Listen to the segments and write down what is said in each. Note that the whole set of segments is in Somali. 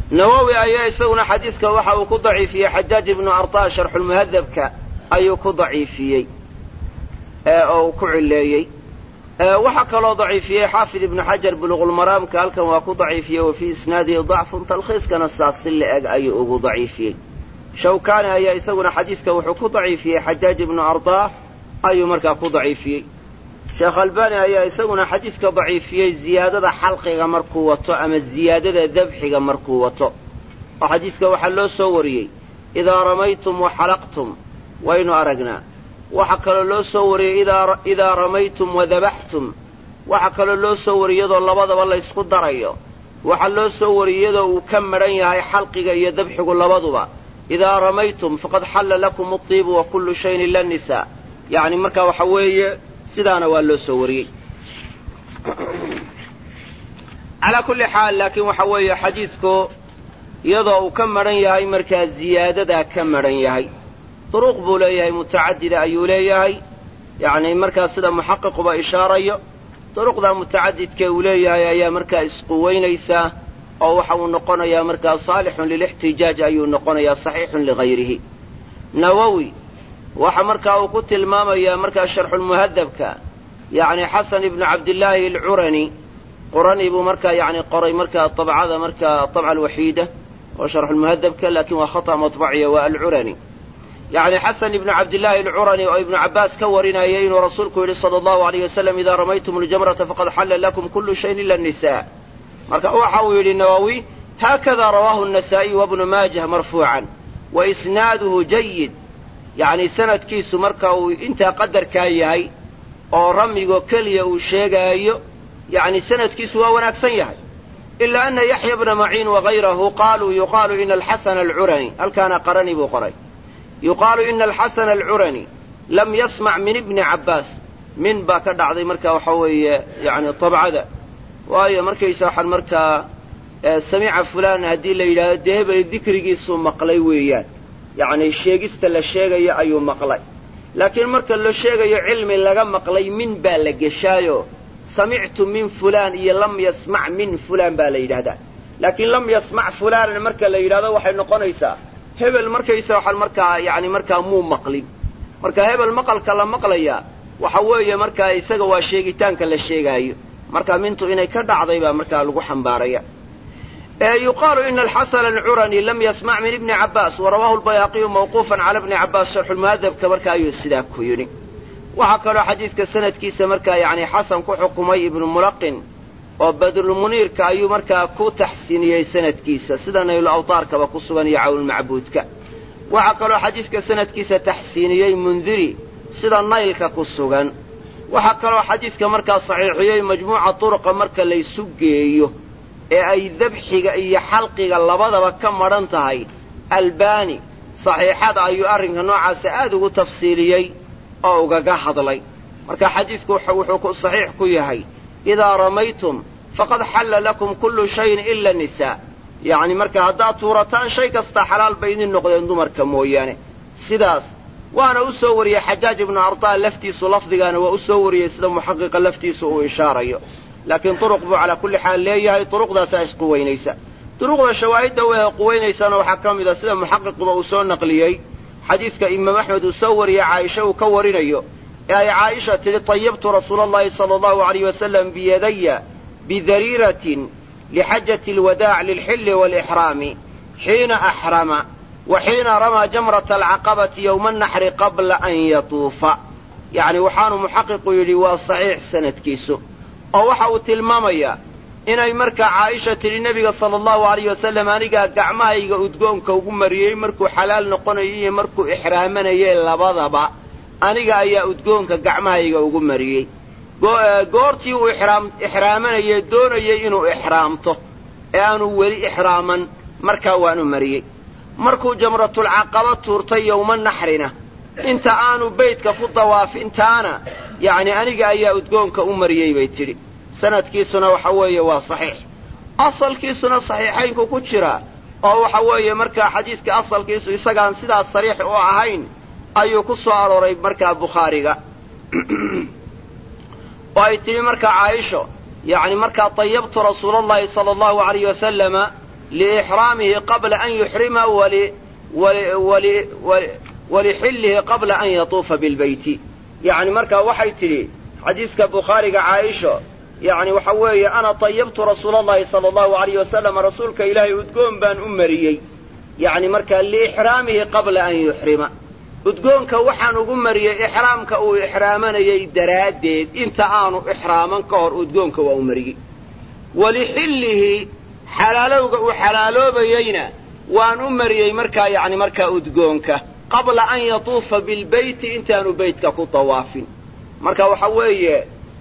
نووي أي يسون حديثك وحا كو ضعيفية حجاج بن أرطاة شرح المهذبك أي كو ضعيفية أو كعليي وحكى له ضعيفية حافظ ابن حجر بلغ المرام قال كان واكو ضعيفية وفي إسناده ضعف تلخيص كان الساصل أي أبو ضعيفية شوكان أي يسون حديثك وحكو ضعيفية حجاج بن أرطاة أي مركا كو ضعيفية شيخ الباني أي يسون حديثك ضعيفية زيادة حلقة مركوته أما زيادة ذبحة مركوته وحديثك وحلو سوري إذا رميتم وحلقتم وين أرقنا وحكى له سوري إذا رميتم وذبحتم وحكى له سوري يدو اللبضة والله يسقط دريه وحلو سوري يدو وكمرين هاي حلقة يذبحق اللبضة إذا رميتم فقد حل لكم الطيب وكل شيء إلا النساء يعني مركا وحوية سيدانا والله سوري على كل حال لكن وحوية حديثكو يدو كمرين هاي مركا زيادة كمرين هاي طرق بوليهي متعددة أيوليهي يعني مركز سيدا محقق بإشارة طرق ذا متعدد كوليهي يا مركز قوينيسا أو حاول نقونا يا مركز صالح للاحتجاج أي نقونا يا صحيح لغيره نووي وحمركز وقت الماما يا مركز شرح المهذبك يعني حسن بن عبد الله العرني قرني بمركز يعني قري مركز الطبع هذا مركز الطبعة الوحيدة وشرح المهذبك لكن وخطأ مطبعية والعرني يعني حسن بن عبد الله العرني وابن عباس كورنا يين ورسولك صلى الله عليه وسلم إذا رميتم الجمرة فقد حل لكم كل شيء إلا النساء مركا حاول النووي هكذا رواه النسائي وابن ماجه مرفوعا وإسناده جيد يعني سند كيس مركا انت قدر كايهي أو رمي كلية وشيغايو يعني سند كيس وناك سيهي إلا أن يحيى بن معين وغيره يقال إن الحسن العرني هل كان قرني بقري يقال إن الحسن العرني لم يسمع من ابن عباس من باكد عظيم مركا وحوي يعني طبع ذا وهي مركا يساحل مركا سمع فلان هدي الليلة دهب الذكر جيسو مقلي ويان يعني الشيء استل الشيء أي مقلي لكن مركا لو شيء علم لغا مقلي من بالك شايو سمعت من فلان لم يسمع من فلان بالليلة لكن لم يسمع فلان مركا الليلة وحي نقونيسا hebel markaysa waxa markaa yani markaa muu maqlin marka hebel maqalka la maqlaya waxa weeye markaa isaga waa sheegitaanka la sheegayo marka mintu inay ka dhacday ba markaa lagu xambaaraya yuqalu in al-hasan al-urani lam yasma' min ibn abbas wa rawahu al-bayhaqi mawqufan ala ibn abbas sharh al-muhadhab kamarka ayu sidaa ku yiri waxa kale xadiiska sanadkiisa markaa yani hasan ku xukumay ibn mulaqin oo badr munir ka ayu markaa ku taxsiiniyay sanadkiisa sida nayl awtaarka ba ku sugan iyo cawl macbuudka waxa kale xadiiska sanadkiisa taxsiiniyay mundiri sida naylka ku sugan waxa kale xadiiska markaa saxiixiyay majmuuca turuqa marka la isu geeyo ee ay dabxiga iyo xalqiga labadaba ka maran tahay albani saxiixada ayu arrinka noocaas aad ugu tafsiiliyay oo uga hadlay marka xadiisku wuxuu ku saxiix ku yahay إذا رميتم فقد حل لكم كل شيء إلا النساء يعني مركا هدا تورتان شيء كستا حلال بين النقدين دمركا مويانه سداس وانا اسوري حجاج بن أرطاة لفتيس لفظيان واسوري سدا محقق لفتيس وإشارة لكن طرق على كل حال ليه طرق ذا سايس قوينيسا طرق الشواهد قوينيسا وحكام إذا سدا محقق وأسون نقليي حديث كإمام أحمد اسوري عائشة وكورينيو يا عائشة طيبت رسول الله صلى الله عليه وسلم بيدي بذريرة لحجة الوداع للحل والإحرام حين أحرم وحين رمى جمرة العقبة يوم النحر قبل أن يطوف يعني وحان محقق يلي صحيح سنة كيسو أو وحاوت المامية إن مركا عائشة للنبي صلى الله عليه وسلم أنيقا قعما يقا أدقون كوكو مريي مركو حلال نقوني مركو إحرامنا يلا بضبا aniga ayaa udgoonka gacmahayga ugu mariyay goortii uu ihraamanayo doonayay inuu ihraamto ee aanu wali ihraaman marka waanu mariyay markuu jamratul aqaba tuurtay yawman nahrina inta aanu beedka ku dawaafintaana yaani aniga ayaa udgoonka u mariyay bay tiri sanadkiisuna waxa weeye waa saxiix asalkiisuna saxiixaynku ku jira oo waxa weeye marka xadiiska asalkiisu isagaan sidaas sariix u ahayn ayuu ku soo arooray markaa bukhaariga oo ay tiri markaa caaisho yani markaa tayyabtu rasuulallahi sala allahu alayhi wasalama لإحرامه قبل أن يحرم ولحله قبل أن يطوف بالبيت. يعني مركا waxay tiri xadiiska Bukhariga Aisha يعني waxa weeye ana tayyibtu rasuulullaahi sallallahu alayhi wasallam rasuulka ilaahay udgoon baan u mariyay يعني marka liihramihi qabla an yuhrima udgoonka waxaan ugu mariyay ihraamka uu ihraamanayay daraadeed inta aanu ihraaman ka hor udgoonka waa u mariyay walihillihi xalaalowga uu xalaaloobayayna waan u mariyay marka يعني marka udgoonka qabla an yatuufa bil bayt intaanu baytka ku tawaafin marka waxa weeye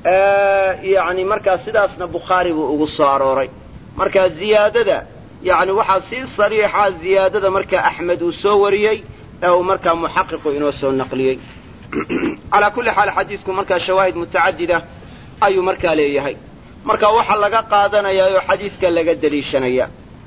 يعني marka sidaasna Bukhari buu ugu soo arooray marka ziyaadada يعني waxa si sariixa ziyaadada marka Ahmed uu soo wariyay oo marka muhaqiq inoo soo naqliyay ala kulli hal xadiisku marka shawaahid mutaadida ayu marka leeyahay marka waxa laga qaadanayaa xadiiska laga daliishanaya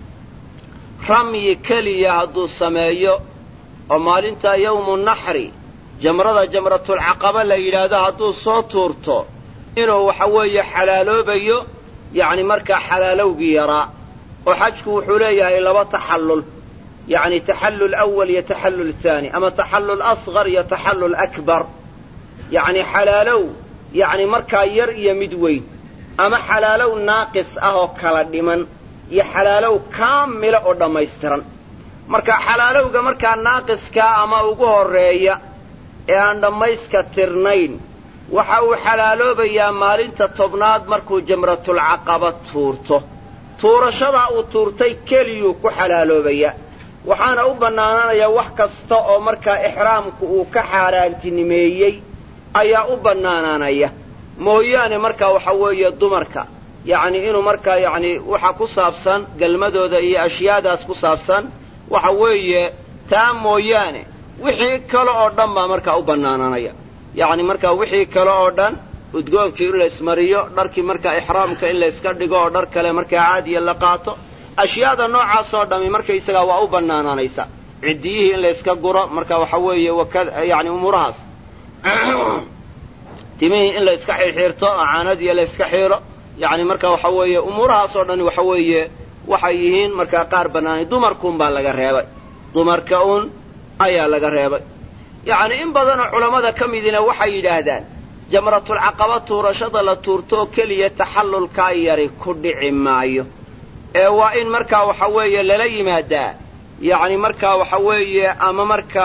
rami kaliya haduu sameeyo oo maalinta yawmu nahri jamratul aqaba la yiraahdo haduu soo tuurto inuu waxa weeye xalaaloobayo يعني marka xalaalowgii yaraa oo xajku wuxuu leeyahay laba taxallul يعني تحلل أول يتحلل الثاني أما تحلل أصغر يتحلل أكبر يعني حلالو يعني مركا يرئي مدوي أما حلالو ناقص أهو كالدمن يحلالو كامل أو دميسترن مركا حلالو مركا ناقص كا أما أقوه الرئي يعني دميسك ترنين وحاو حلالو بيا مالين تطبناد مركو جمرة العقبة تورتو tuurashada uu tuurtay kaliyu ku xalaaloobayay waxaana u banaananaya wax kasta oo marka ihraamku uu ka xaaraantinimeeyay ayaa u banaananaya mooyaane marka waxa weeye dumarka yani inuu marka yani waxa ku saabsan galmadooda iyo ashyaadaas ku saabsan waxa weeye taa mooyaane wixii kale oo dhan baa marka u banaananaya yani marka wixii kale oo dhan udgoonkii in la ismariyo dharkii marka ihraamka in la iska dhigo oo dhar kale marka caadi la qaato ashyaada noocaas oo dhami marka isaga waa u banaananaysa cidiyihi in la iska guro marka waxa weeye yani umurahaas timihi in la iska xirxirto caanadii la iska xiro yani marka waxa weeye umurahaas oo dhan waxa weeye waxay yihiin marka qaar banaanay dumarkuun baa laga reebay dumarka uun ayaa laga reebay yani in badan oo culimada kamidina waxay yiraahdaan jamratul aqaba tuurashada la tuurto kaliya taxallulka yari ku dhici maayo ee waa in marka waxa weeye lala yimaadaa yani marka waxa weeye ama marka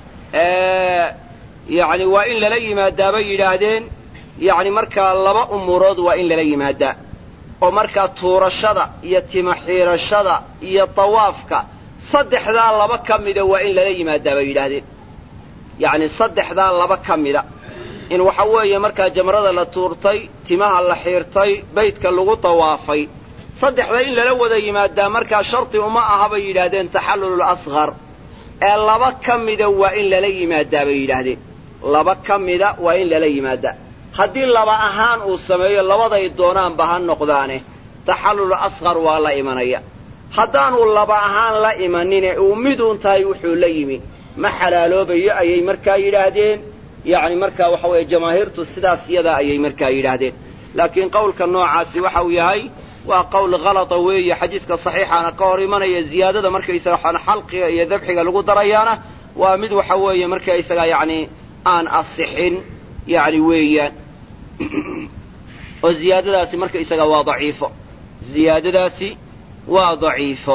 yani waa in lala yimaadaa bay yiraahdeen yani marka laba umurood waa in lala yimaadaa oo marka tuurashada iyo timaxiirashada iyo tawaafka saddexdaa laba kamida waa in lala yimaadaa bay yiraahdeen yani saddexdaa laba kamida in waxa weeye marka jamrada la tuurtay timaha la xiirtay baytka lagu tawaafay saddexda in lala wada yimaadaa marka sharti uma aha bay yiraahdeen taxallul asghar ee laba kamida waa in lala yimaadaa bay yiraahdeen laba kamida waa in lala yimaadaa haddii laba ahaan uu sameeyo labaday doonaan ba ha noqdaane taxallul asghar waa la imanaya haddaanu laba ahaan la imanin uu midun tahay wuxuu la yimi ma xalaaloobayo ayay markaa yidhaahdeen يعني marka waxa weeye jamaahiirtu sidaas iyada ayay marka yiraahdeen laakiin qowlka noocaasi waxa uu yahay waa qowl qalad weeye xadiiska saxiixana ka hor imanaya ziyaadada marka isaga xalqiga iyo dabxiga lagu darayaana waa mid waxa weeye marka isaga yani aan asixin yani weeyaan oo ziyaadadaasi marka isaga waa daciifo ziyaadadaasi waa daciifo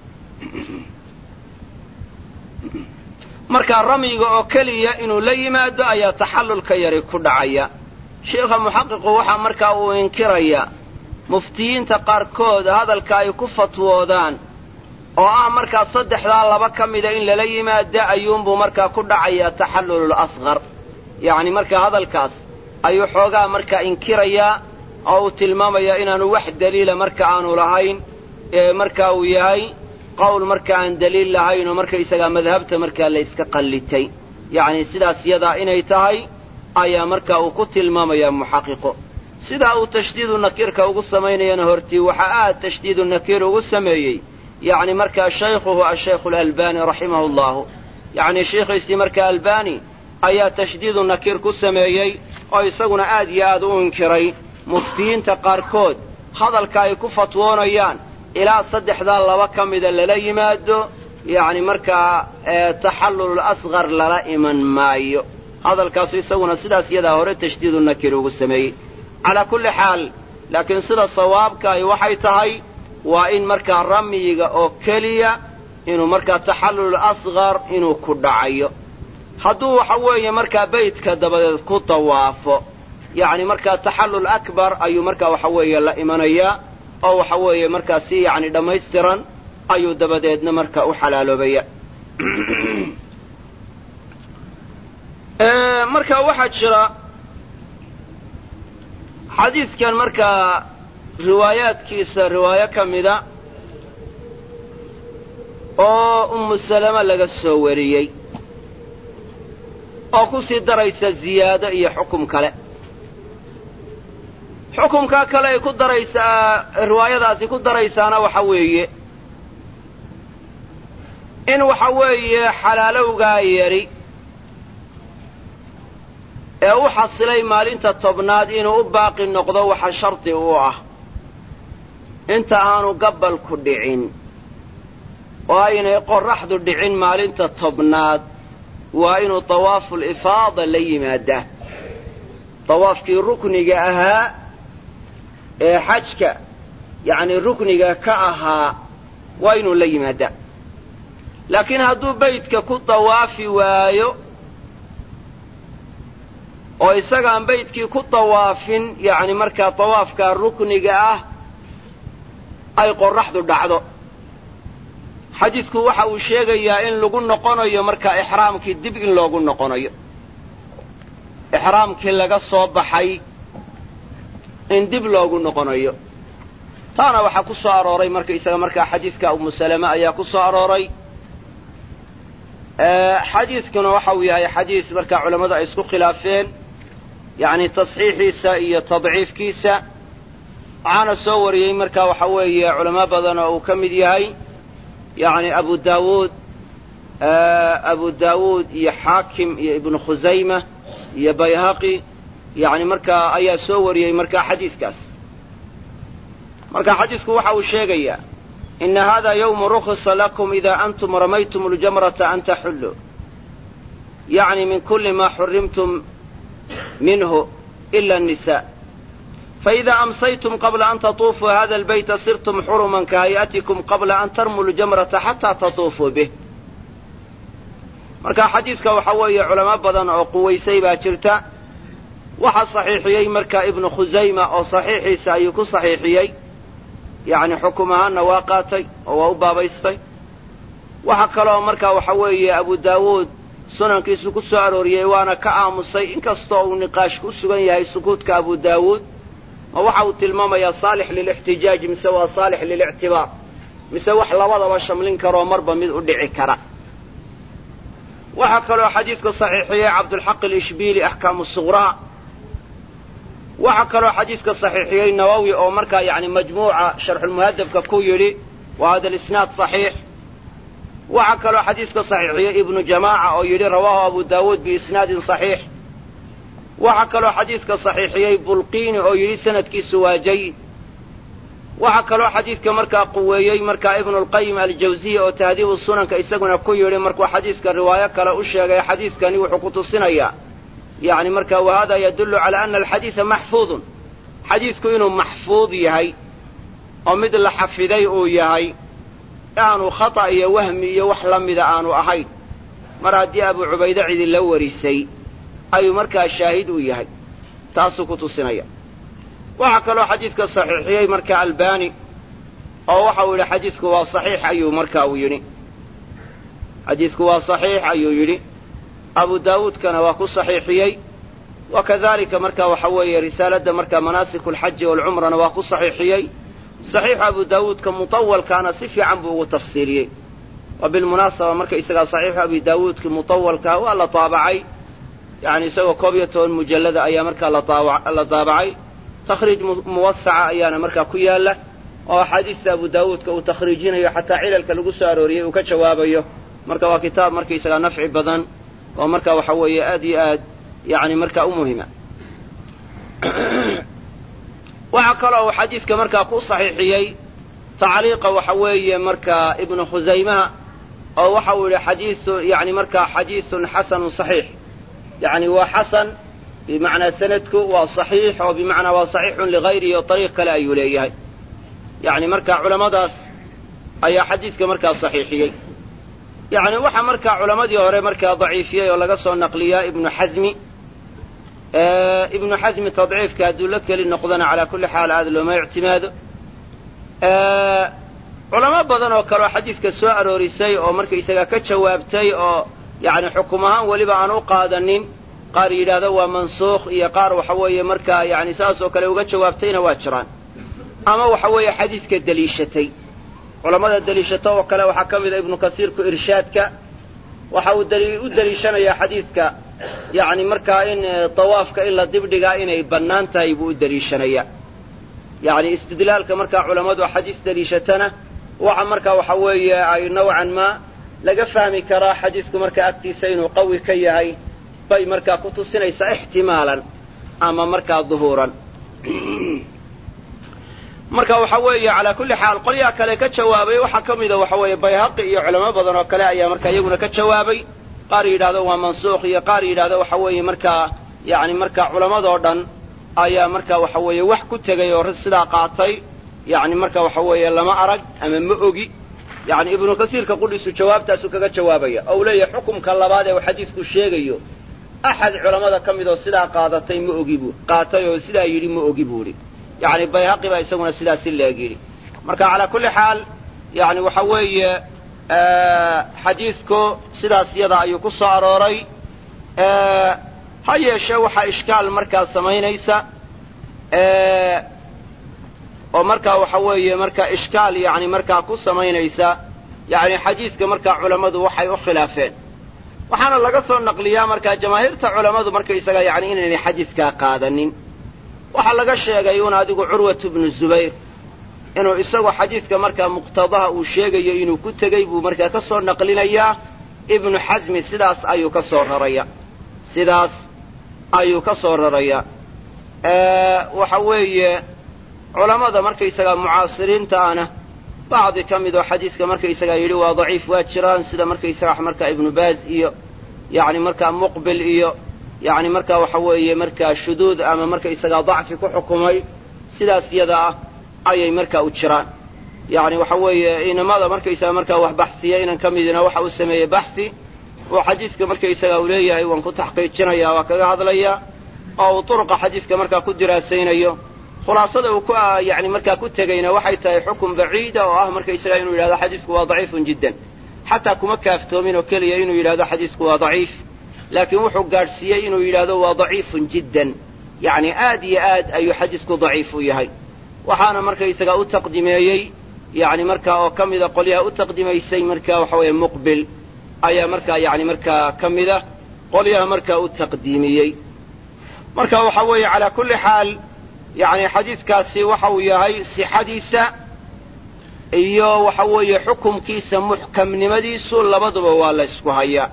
marka ramiga oo kaliya inuu la yimaado ayaa taxallulka yari ku dhacaya sheekha muhaqiqu waxa marka uu inkiraya muftiyiinta qaarkood hadalka ay ku fatwoodaan oo ah marka saddexdaa laba kamida in lala yimaado ayuunbu marka ku dhacaya taxallul asghar yani marka hadalkaas ayuu xoogaa marka inkiraya oo uu tilmaamaya inaanu wax daliila marka aanu lahayn marka uu yahay qowl marka aan daliil lahayn oo marka isaga madhabta marka la iska qallitay yani sidaas yada inay tahay ayaa marka uu ku tilmaamaya muhaqiqo sida uu tashdiidu nakirka ugu sameeyay hortii waxa tashdiidu nakir ugu sameeyay yani marka shaykhuhu ash-shaykh al-albani rahimahullah yani shaykhiisi marka albani ayaa tashdiidu nakir ku sameeyay oo isaguna aad iyo aad u inkiray muftiyiinta qaarkood hadalka ay ku fatwoonayaan ilaa saddexdaa laba ka mida lala yimaado yacni markaa taxallul asqar lala iman maayo hadalkaasu isaguna sidaas iyadaa hore tashdiidu nakir ugu sameeyey calaa kulli xaal laakiin sida sawaabkaahi waxay tahay waa in markaa ramyiga oo keliya inuu markaa taxallul asqar inuu ku dhacayo hadduu waxa weeye markaa beydka dabadeed ku tawaafo yacni markaa taxallul akbar ayuu markaa waxa weeye la imanayaa oo waxa weeye markaa si yacni dhammaystiran ayuu dabadeedna markaa u xalaaloobaya marka waxaa jira xadiidkan markaa riwaayaadkiisa riwaayo ka mida oo ummu salama laga soo wariyey oo ku sii daraysa ziyaado iyo xukum kale xukumkaa kale ay ku daraysaa riwaayadaasi ku daraysaana waxa weeye in waxa weeye xalaalowgaa yari ee u xasilay maalinta tobnaad inuu u baaqi noqdo waxa shardi u ah inta aanu gabalku dhicin oo aynay qorraxdu dhicin maalinta tobnaad waa inuu tawaaful ifaada la yimaadaa tawaafkii rukniga ahaa ee xajka yacni rukniga ka ahaa waa inuu la yimaadaa laakiin hadduu beydka ku tawaafi waayo oo isagaan beydkii ku tawaafin yacni markaa tawaafkaa rukniga ah ay qorraxdu dhacdo xadiidku waxa uu sheegayaa in lagu noqonayo markaa ixraamkii dib in loogu noqonayo ixraamkii laga soo baxay in dib loogu noqonayo taana waxaa ku soo arooray markaisaga markaa xadiidka ummu salama ayaa ku soo arooray xadiidkuna waxa uu yahay xadiis markaa culammadu ay isku khilaafeen yacni tasxiixiisa iyo tadciifkiisa waxaana soo wariyey markaa waxa weeye culamo badan oo uu ka mid yahay yacni abu daawuud iyo xaakim iyo ibnu khusayma iyo bayhaqi yacni markaa ayaa soo wariyey markaa xadiidkaas marka xadiidku waxa uu sheegayaa ina hada yawmu rukhisa lakum ida antum ramaytum اljamrata an taxulluu yacni min kuli ma xurimtum minhu ila الnisa faإida amsaytum qabla an tatuufuu hada اlbayta sirtum xuruman kahay'atikum qabla an tarmuu ljamrata xataa tatuufuu bih marka xadiidka waxa weeye culamo badan oo quwaysay baa jirta waxaa saxiixiyey marka ibnu khusayma oo saxiixiisa ayuu ku saxiixiyey yacni xukum ahaanna waa qaatay oo waa u baabaystay waxa kaloo markaa waxa weeye abu daawuud sunankiisu ku soo arooriyey waana ka aamusay inkastoo uu niqaash ku sugan yahay sukuudka abu daawuud oo waxa uu tilmaamayaa saalix lilixtijaaj mise waa saalix lilictibaar mise wax labadaba shamlin karoo marba mid u dhici kara waxaa kaloo xadiidka saxiixiyey cabdulxaq alishbiili axkaamu suqraa waxaa kaloo xadiidka saxiixiyey nawowi oo markaa yacni majmuuca sharxulmuhadabka ku yidhi wa hada alisnaad saxiix waxaa kaloo xadiidka saxiixiyey ibnu jamaaca oo yidhi rawaahu abu daawuud biisnaadin saxiix waxaa kaloo xadiidka saxiixiyey bulqiini oo yidhi sanadkiisu waa jayid waxaa kaloo xadiidka markaa quweeyey markaa ibnulqayim aljawziya oo tahdiibu sunanka isaguna ku yidhi markuu xadiidka riwaayo kale u sheegay xadiidkani wuxuu ku tusinayaa yacni marka wahada yadullu calaa ana alxadiida maxfuudun xadiidku inuu maxfuud yahay oo mid la xafiday uu yahay aanu khata' iyo wahmi iyo wax la mida aanu ahayn mar haddii abu cubayde cidi la warisay ayuu markaa shaahid u yahay taasuu ku tusinaya waxaa kaloo xadiidka saxiixiyey marka albani oo waxa uu yidhi xadiidku waa saxiix ayuu marka uu yidhi xadiidku waa saxiix ayuu yidhi abu daawuudkana waa ku saxiixiyey wa kadalika marka waxa weeye risaaladda marka manaasiku alxaji waalcumrana waa ku saxiixiyey saxiixu abu daawuudka mutawalkaana si fiican buu ugu tafsiiriyey wa bilmunaasaba marka isagaa saxiixu abi daawuudkii mutawalkaa waa la taabacay yani isagoo 11 mujallada ayaa markaa la daabacay takhriij muwasaca ayaana markaa ku yaala oo axaadiista abu daawuudka uu takhriijinayo xataa cilalka lagu soo arooriyey uu ka jawaabayo marka waa kitaab markaisagaa nafci badan oo marka waxa weeye aad iyo aad yani markaa u muhima waxaa kaloo uu xadiidka markaa ku saxiixiyey tacliiqa waxa weeye markaa ibnu khusaymaha oo waxa uu yidhi xadiisu yani markaa xadiisun xasanun saxiix yani waa xasan bimacnaa sanadku waa saxiix oo bimacnaa waa saxiixun ligayrihi oo ariiq kale ayuu leeyahay yani markaa culammadaas ayaa xadiiska markaa saxiixiyey yani waxa markaa culammadii hore markaa daciifiyey oo laga soo naqliyaa ibnu xasmi tadciifka hadduu la keli noqdana calaa kulli xaal aada looma ictimaado culamo badan oo kale oo xadiiska soo aroorisay oo markaysaga ka jawaabtay oo yani xukum ahaan weliba aan u qaadanin qaar yidhaahdo waa mansuukh iyo qaar waxa weeye markaa yani saas oo kale uga jawaabtayna waa jiraan ama waxa weeye xadiiska deliishatay culammada deliishato oo kale waxaa ka mid a ibnu kasiirku irshaadka waxa uu u deliishanayaa xadiiska yani markaa in tawaafka in la dibdhigaa inay bannaan tahay buu u deliishanayaa yani istidlaalka markaa culammadu xadiis deliishatana waxa markaa waxa weeye ay nawcan ma laga fahmi karaa xadiisku markaa agtiisa inuu qawi ka yahay bay markaa ku tusinaysaa ixtimaalan ama markaa duhuuran marka waxa weeye calaa kulli xaal qolyaha kale ka jawaabay waxaa ka mida waxa weeye bayhaqi iyo culamo badan oo kale ayaa markaa iyaguna ka jawaabay qaar yidhahdo waa mansuukh iyo qaar yidhahdo waxa weeye markaa yani markaa culammadoo dhan ayaa markaa waxa weeye wax ku tegay oo sidaa qaatay yani marka waxa weeye lama arag ama ma ogi yani ibnu kasiirka qudhiisu jawaabtaasuu kaga jawaabaya ou leeyahay xukumka labaad ee uu xadiisku sheegayo axad culammada ka mid oo sidaa qaadatay ma ogi buu qaatay oo sidaa yidhi ma ogi buu idhi yani bayhaqi baa isaguna sidaasi leeg yidhi marka calaa kulli xaal yani waxa weeye xadiisku sidaas yada ayuu ku soo arooray ha yeeshee waxaa ishkaal markaa samaynaysa oo markaa waxa weeye markaa ishkaal yani markaa ku samaynaysa yani xadiiska markaa culammadu waxay u khilaafeen waxaana laga soo naqliyaa markaa jamaahiirta culammadu markaysaga yani inaynay xadiiskaa qaadanin waxaa laga sheegay un adigu curwatu bnu zubayr inuu isagu xadiiska markaa muqtadaha uu sheegayo inuu ku tegey buu markaa ka soo naqlinayaa ibnu xasmi sidaas ayuu ka soo raraya waxa weeye culammada markaysagaa mucaasiriinta ana bacdi ka mid oo xadiiska markaysagaa yidhi waa daciif waa jiraan sida markaysaga markaa ibnu baaz iyo yani markaa muqbil iyo yani markaa waxa weeye markaa shuduud ama markaysagaa dacfi ku xukumay sidaas yada ah ayay markaa u jiraan yani waxa weeye inamada markaysaga markaa wax baxsiya inan ka midina waxa uu sameeyey baxsi oo xadiiska markaysagaa uu leeyahay waan ku taxqiijinaya waa kaga hadlaya oo uu turuqa xadiiska markaa ku diraasaynayo khulaasada uu yani markaa ku tegayna waxay tahay xukun baciida oo ah markaysaga inuu yidhahdo xadiisku waa daciifun jiddan xataa kuma kaaftoomin oo keliya inuu yidhahdo xadiisku waa daciif laakiin wuxuu gaadhsiiyey inuu yidhaahdo waa daciifun jiddan yani aad iyo aad ayuu xadiisku daciif u yahay waxaana markaysaga u taqdimeeyey yani markaa oo ka mida qolyaha u taqdimaysay markaa waxa weeye muqbil ayaa markaa yani markaa ka mida qolyaha markaa u taqdiimiyey marka waxa weeye calaa kulli xaal yani xadiiskaasi waxa uu yahay sixadiisa iyo waxa weeye xukumkiisa muxkamnimadiisu labaduba waa la ysku hayaa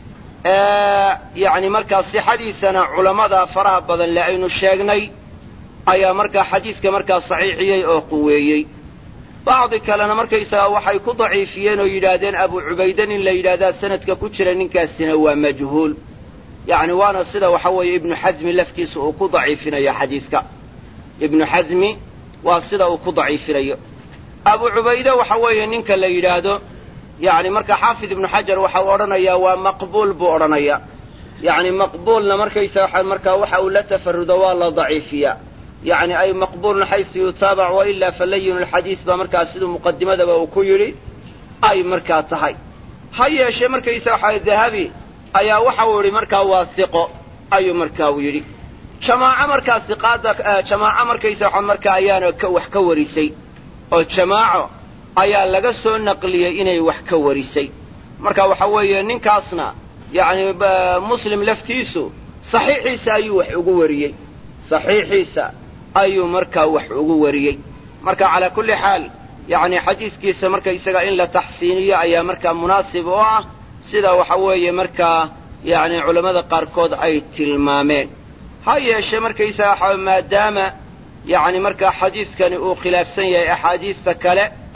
yani markaa sixadiisana culammada faraha badan le aynu sheegnay ayaa markaa xadiiska markaa saxiixiyey oo quweeyey bacdi kalena markaysagaa waxay ku daciifiyeen oo yidhaahdeen abu cubayde nin la yidhaahdaa sanadka ku jira ninkaasina waa majhuul yani waana sida waxa weeye ibnu xasmi laftiisa uu ku daciifinayo xadiiska ibnu xasmi waa sida uu ku daciifinayo abu cubayde waxa weeye ninka la yidhaahdo yani marka xaafid ibnu xajar waxa uu odhanayaa waa maqbuul buu odhanaya yani maqbuulna markaysaga markaa waxa uu la tafarudo waa la daciifiyaa yani ay maqbuulun xaysu yutaabac wailaa falayinu lxadiis baa markaa siduu muqadimadaba uu ku yidhi ay markaa tahay ha yeeshee markaysaga waxa dahabi ayaa waxa uu yidhi markaa waa hiqo ayuu markaa uu yidhi jamaaco markaa siqaada jamaaco markaysaga markaa ayaana wax ka warisay oo jamaaco ayaa laga soo naqliyey inay wax ka warisay marka waxa weeye ninkaasna yani muslim laftiisu saxiixiisa ayuu wax ugu wariyey saxiixiisa ayuu markaa wax ugu wariyey marka calaa kulli xaal yani xadiiskiisa markaysaga in la taxsiiniyo ayaa markaa munaasib u ah sida waxa weeye markaa yani culammada qaarkood ay tilmaameen ha yeeshee markaysaga maadaama yani markaa xadiiskani uu khilaafsan yahay axaadiista kale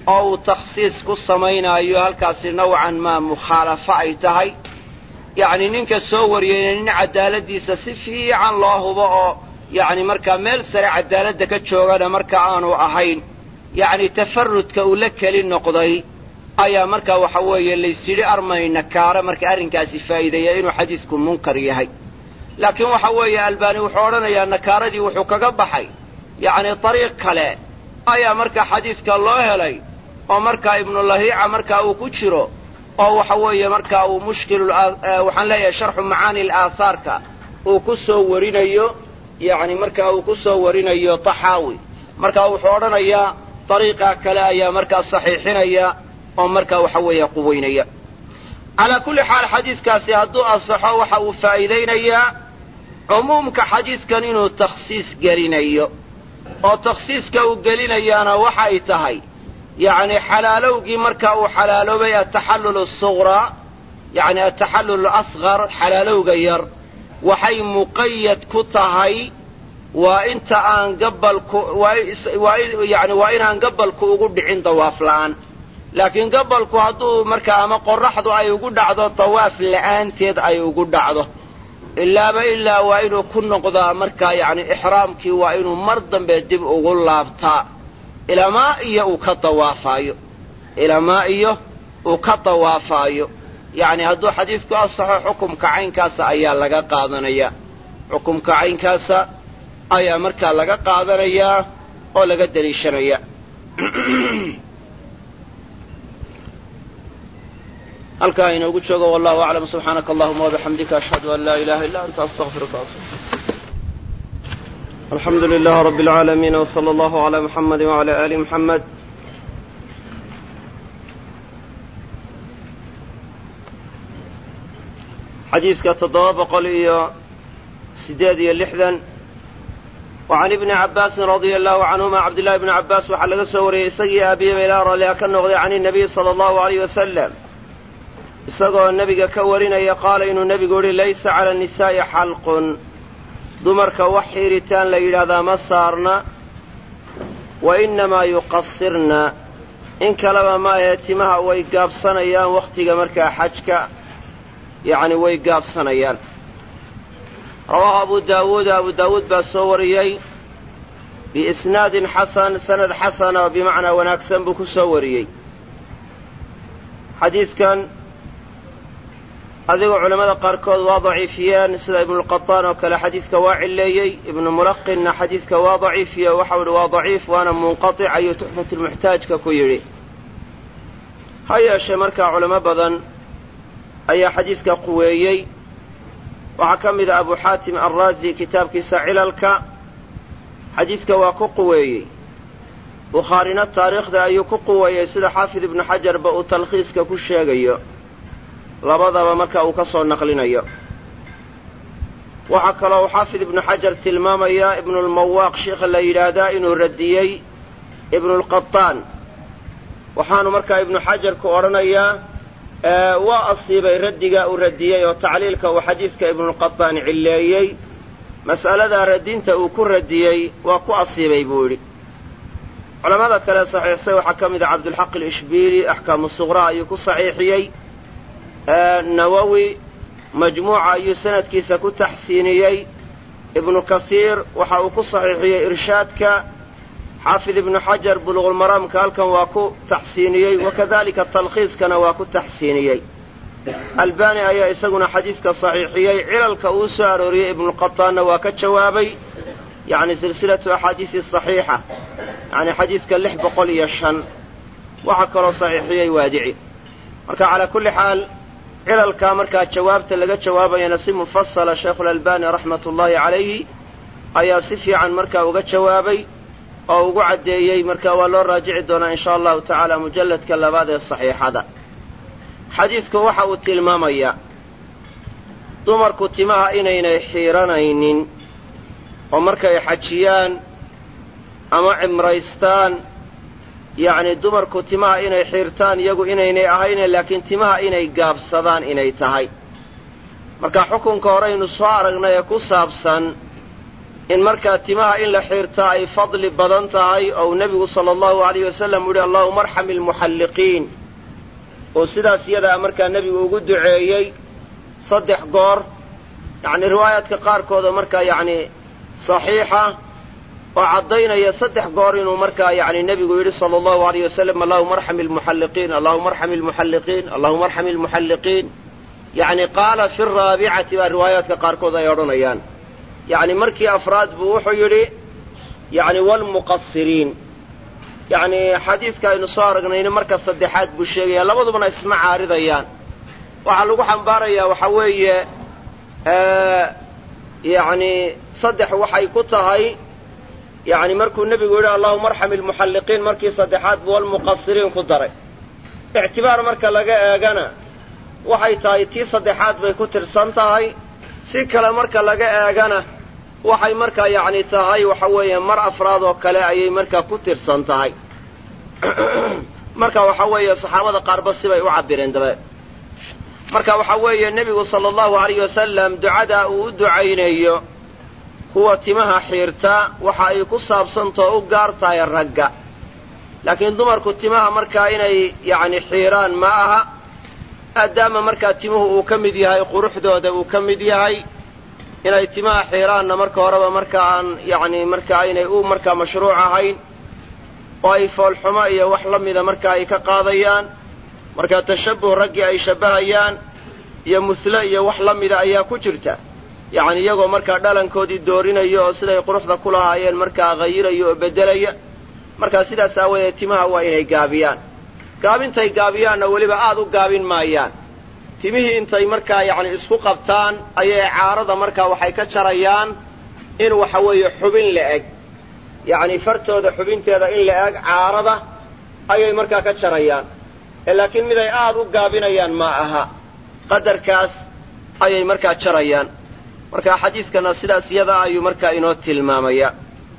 oo uu takhsiis ku samaynaayo halkaasi nawcan maa mukhaalafo ay tahay yacni ninka soo wariyeyna nin cadaaladdiisa si fiican loo hubo oo yacni markaa meel sare cadaaladda ka joogana marka aanu ahayn yacni tafarrudka uu la keli noqday ayaa markaa waxa weeye laysyidhi armay nakaara marka arrinkaasi faa'iideeya inuu xadiisku munkar yahay laakiin waxa weeye albaani wuxuu odhanayaa nakaaradii wuxuu kaga baxay yacni dariiq kale ayaa markaa xadiiska loo helay oo markaa ibnulahiica markaa uu ku jiro oo waxa weeye markaa uu waxaan leeyahay sharxu macaani alaahaarka uu ku soo warinayo yacni markaa uu ku soo warinayo taxaawi markaa wuxuu odhanayaa dariiqaa kale ayaa markaa saxiixinaya oo markaa waxa weeye quwaynaya calaa kulli xaal xadiiskaasi hadduu asaxo waxa uu faa'iidaynayaa cumuumka xadiiskan inuu takhsiis gelinayo oo takhsiiska uu gelinayaana waxay tahay yacni xalaalowgii markaa uu xalaaloobay ataxallul asughraa yacni ataxallul asghar xalaalowga yar waxay muqayad ku tahay waa inta aan gabalku yani waa inaan gabalku ugu dhicin dawaaf la'aan laakiin gabalku hadduu markaa ama qorraxdu ay ugu dhacdo dawaaf la'aanteed ay ugu dhacdo ilaa waa inuu ku noqdaa markaa yacni ixraamkii waa inuu mar dambe dib ugu laabtaa ilamaa iyo uu ka dawaafaayo yacni hadduu xadiisku asaxo xukumka caynkaasa ayaa laga qaadanayaa xukumka caynkaasa ayaa markaa laga qaadanayaa oo laga deliishanayaa halkaa inoogu joogo wallahu aclam subxaanaka allahuma wabixamdika ashhadu an laa ilaha illa anta astaqfiruka waatuub alxamdu lilahi rabbi alcaalamiin wsala allahu calaa muxamadi wacala aali muxamed xadiiska 768 وعن ابن عباس رضي الله عنهما عبد الله بن عباس waxaa laga soo wariyey isagii aabihiiba ilaa raalliha ka noqday can الnabiy salى الlahu عalayh wasalam isagoo nebiga ka warinaya qaala inuu nebigu yihi laysa cala الnisaa'i xalqun dumarka wax xiiritaan la yidhaahdaa ma saarna wa inamaa yuqasirna in kaleba ma ahee timaha way gaabsanayaan wakhtiga markaa xajka yacni way gaabsanayaan rawaahu abu daawuud baa soo wariyey biisnaadin xasan sanad xasana oo bimacnaa wanaagsan buu ku soo wariyey xadiidkan adigoo culammada qaarkood waa daciifiyeen sida ibnulqataan oo kale xadiiska waa cilleeyey ibnu mulaqinna xadiiska waa daciifiye waxau ihi waa daciif waana munqatic ayuu tuxfatulmuxtaajka ku yidhi ha yeeshee markaa culamo badan ayaa xadiiska quweeyey waxaa ka mid a abu xaatim alraazi kitaabkiisa cilalka xadiiska waa ku quweeyey bukhaarina taariikhda ayuu ku quweeyey sida xaafid ibnu xajarba uu talkhiiska ku sheegayo labadaba marka uu ka soo naqlinayo waxaa kaloo uu xaafid ibnu xajar tilmaamayaa ibnulmawaaq sheikha la yidhaahdaa inuu radiyey ibnulqataan waxaanu markaa ibnu xajarku odhanayaa waa asiibay raddigaa uu radiyey oo tacliilka uu xadiiska ibnulqataan cilleeyey mas'aladaa radinta uu ku radiyey waa ku asiibay buu yidhi culammada kale saxiixsay waxaa ka mid a cabdulxaq alishbiili axkaamu suqraa ayuu ku saxiixiyey nawowi majmuuca ayuu sanadkiisa ku taxsiiniyey ibnu kasiir waxa uu ku saxiixiyey irshaadka xaafid ibnu xajar buluuqulmaraamka halkan waa ku taxsiiniyey wakadalika talkhiiskana waa ku taxsiiniyey albaani ayaa isaguna xadiiska saxiixiyey cilalka uu soo arooriyey ibnulqataanna waa ka jawaabay yacni silsilatu axaadiisi saxiixa yacni xadiiska 605 waxaa kaloo saxiixiyey waadici marka calaa kulli xaal cilalkaa markaa jawaabta laga jawaabayana si mufasala sheikhulalbani raxmatullaahi calayhi ayaa si fiican markaa uga jawaabay oo ugu caddeeyey marka waa loo raajici doonaa in sha allahu tacaala mujalladka labaad ee saxiixada xadiidku waxa uu tilmaamayaa dumarku timaha inaynay xiiranaynin oo markay xajiyaan ama cimraystaan yacni dumarku timaha inay xiirtaan iyagu inaynay ahayne laakiin timaha inay gaabsadaan inay tahay marka xukunka horeynu soo aragnay ee ku saabsan in markaa timaha in la xiirtaa ay fadli badan tahay oo nebigu sala allahu alayh wasalam u yihi allahuma arxam ilmuxalliqiin oo sidaas iyadaa markaa nebigu ugu duceeyey 3 goor yacni riwaayaadka qaarkooda markaa yacni saxiixa oo caddaynaya 3 goor inuu markaa yacni nebigu yidhi sala allahu alayh wasalam allahuma arxam ilmuxalliqiin allahuma arxam ilmuxalliqiin allahuma arxam ilmuxalliqiin yacni qaala fi raabicati baa riwaayaadka qaarkood ay odhanayaan yacni markii afraad buu wuxuu yidhi yacni waalmuqasiriin yacni xadiiska aynu soo aragnayna marka saddexaad buu sheegaya labadubana isma caaridayaan waxaa lagu xambaarayaa waxaa weeye yacni 3 waxay ku tahay yacni markuu nebigu yidhi allahuma arxam ilmuxalliqiin markii saddexaad buu waalmuqasiriin ku daray ictibaar marka laga eegana waxay tahay tii saddexaad bay ku tirsan tahay si kale marka laga eegana waxay markaa yacni tahay waxa weeye mar afraad oo kale ayay markaa ku tirsan tahay marka waxa weeye saxaabada qaarba sibay u cabireen dabe marka waxa weeye nebigu sala allahu alayh wasalam ducada uu u ducaynayo kuwa timaha xiirta waxa ay ku saabsantao u gaar tahay ragga laakiin dumarku timaha markaa inay yacni xiiraan ma aha maadaama markaa timuhu uu ka mid yahay quruxdooda uu ka mid yahay inay timaha xiiraanna marka horeba marka aan yacni marka aynay u markaa mashruuc ahayn oo ay foolxumo iyo wax la mida marka ay ka qaadayaan markaa tashabbuh raggii ay shabbahayaan iyo musle iyo wax la mida ayaa ku jirta yacni iyagoo markaa dhalankoodii doorinayo oo siday quruxda ku lahaayeen markaa hayiraya oo beddelaya markaa sidaas aawadeed timaha waa inay gaabiyaan gaabintay gaabiyaanna weliba aad u gaabin maayaan timihii intay markaa yacni isku qabtaan ayay caarada markaa waxay ka jarayaan in waxa weeye xubin la-eg yacni fartooda xubinteeda in la-eg caarada ayay markaa ka jarayaan laakiin miday aad u gaabinayaan ma aha qadarkaas ayay markaa jarayaan marka xadiiskana sidaas iyada ayuu markaa inoo tilmaamaya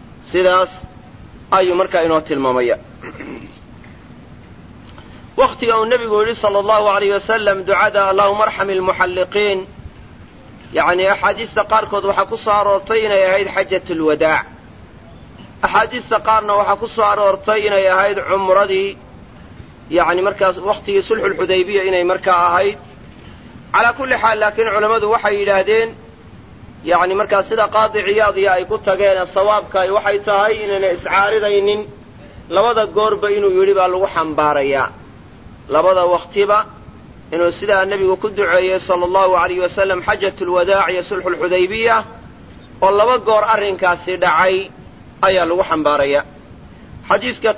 wakhtiga uu nebigu yidhi sala allahu alayh wasalam ducada allahuma arxam ilmuxalliqiin yacni axaadiista qaarkood waxaa ku soo aroortay inay ahayd xajatulwadaac axaadiista qaarna waxaa ku soo aroortay inay ahayd cumradii yacni markaas wakhtigii sulxulxudaybiya inay markaa ahayd calaa kulli xaal laakiin culammadu waxay yidhaahdeen yacni markaa sida qaadi ciyaadiya ay ku tageen sawaabka waxay tahay inayna iscaaridaynin labada goorba inuu yidhi baa lagu xambaarayaa labada wakhtiba inuu sidaa nebigu ku duceeyey sala allahu alayh wasalam xajatulwadaac iyo sulxulxudaybiya oo 2 goor arrinkaasi dhacay ayaa lagu xambaaraya xadiiska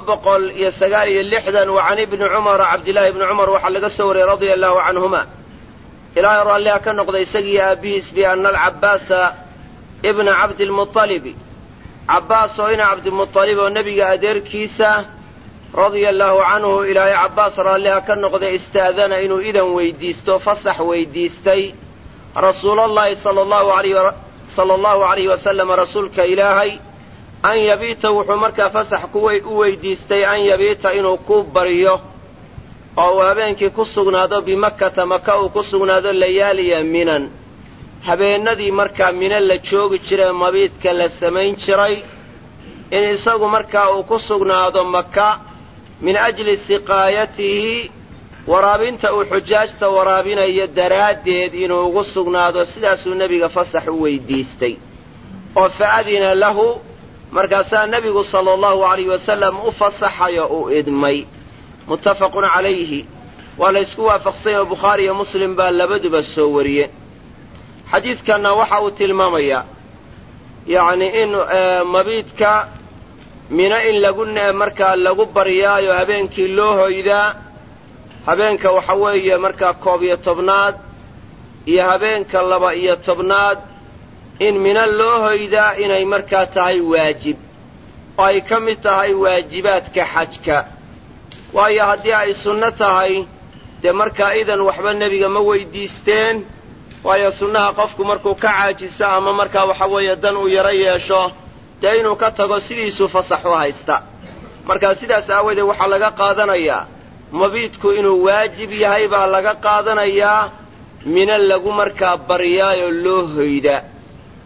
769 wa can ibni cumara cabdillaahi ibni cumar waxaa laga soo wariyey radia allahu canhuma ilaahay raalliha ka noqday isagii aabbihiis bianna alcabbaasa ibna cabdilmuطalibi cabbaas oo ina cabdimuطalib oo nebiga adeerkiisa radia allaahu canhu ilaahay cabbaas raalliha ka noqday istaadana inuu idan weydiisto fasax weydiistay rasuulallahi sala allahu alayhi wasalam rasuulka ilaahay an yabiita wuxuu markaa fasax u weydiistay an yabiita inuu ku baryo oo uu habeenkii ku sugnaado bimakkata maka uu ku sugnaado layaaliya minan habeennadii markaa mina la joogi jirae mabiidka la samayn jiray in isagu markaa uu ku sugnaado maka min ajli siqaayatihi waraabinta uu xujaajta waraabinayo daraaddeed inuu ugu sugnaado sidaasuu nebiga fasax u weydiistay oo fa adina lahu markaasaa nebigu sala allahu alayh wasalam u fasaxayo uu idmay muttafaqun calayhi waa la ysku waafaqsany oo bukhaari iyo muslim baa labaduba soo wariye xadiiskanna waxa uu tilmaamayaa yacni in mabiidka mina in markaa lagu baryaayo habeenkii loo hoydaa habeenka waxa weeye markaa 11 iyo habeenka 12 in mina loo hoydaa inay markaa tahay waajib oo ay ka mid tahay waajibaadka xajka waayo haddii ay sunno tahay dee markaa idan waxba nebiga ma weydiisteen waayo sunnaha qofku markuu ka caajiso ama markaa waxa weeye dan uu yaro yeesho dee inuu ka tago sidiisuu fasax u haysta markaa sidaas aawadeed waxaa laga qaadanayaa mabiidku inuu waajib yahay baa laga qaadanayaa mina lagu markaa baryaayoo loo hoyda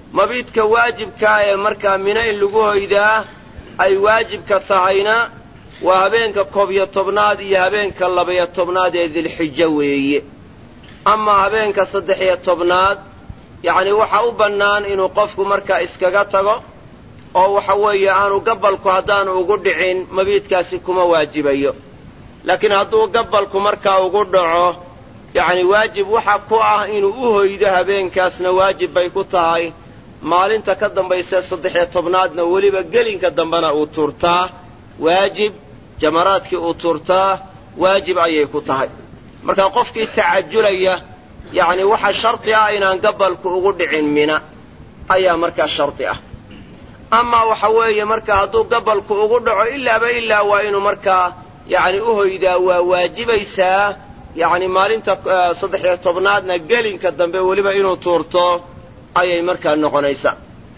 mabiidka waajibkaa ee markaa mina in lagu hoydaa ay waajibka tahayna waa habeenka 11 iyo habeenka 12 ee dilxija weeye. ama habeenka 13 yacni waxa u bannaan inuu qofku markaa iskaga tago oo waxa weeye aanu gabalku haddaanu ugu dhicin mabiidkaasi kuma waajibayo. laakiin hadduu gabalku markaa ugu dhaco yacni waajib waxa ku ah inuu u hoydo habeenkaasna waajib bay ku tahay. maalinta ka dambaysa 13aadna weliba gelinka dambena uu tuurtaa waajib, jamaraadkii uu tuurtaa waajib ayay ku tahay. marka qofkii tacajulaya yacni waxa sharti ah inaan gabalku ugu dhicin mina ayaa markaa sharti ah. ama waxa weeye marka hadduu gabalku ugu dhaco ilaa waa inuu markaa yacni u hoydaa waa waajibaysaa. yacni maalinta 13aadna gelinka dambe weliba inuu tuurto ayay markaa noqonaysaa.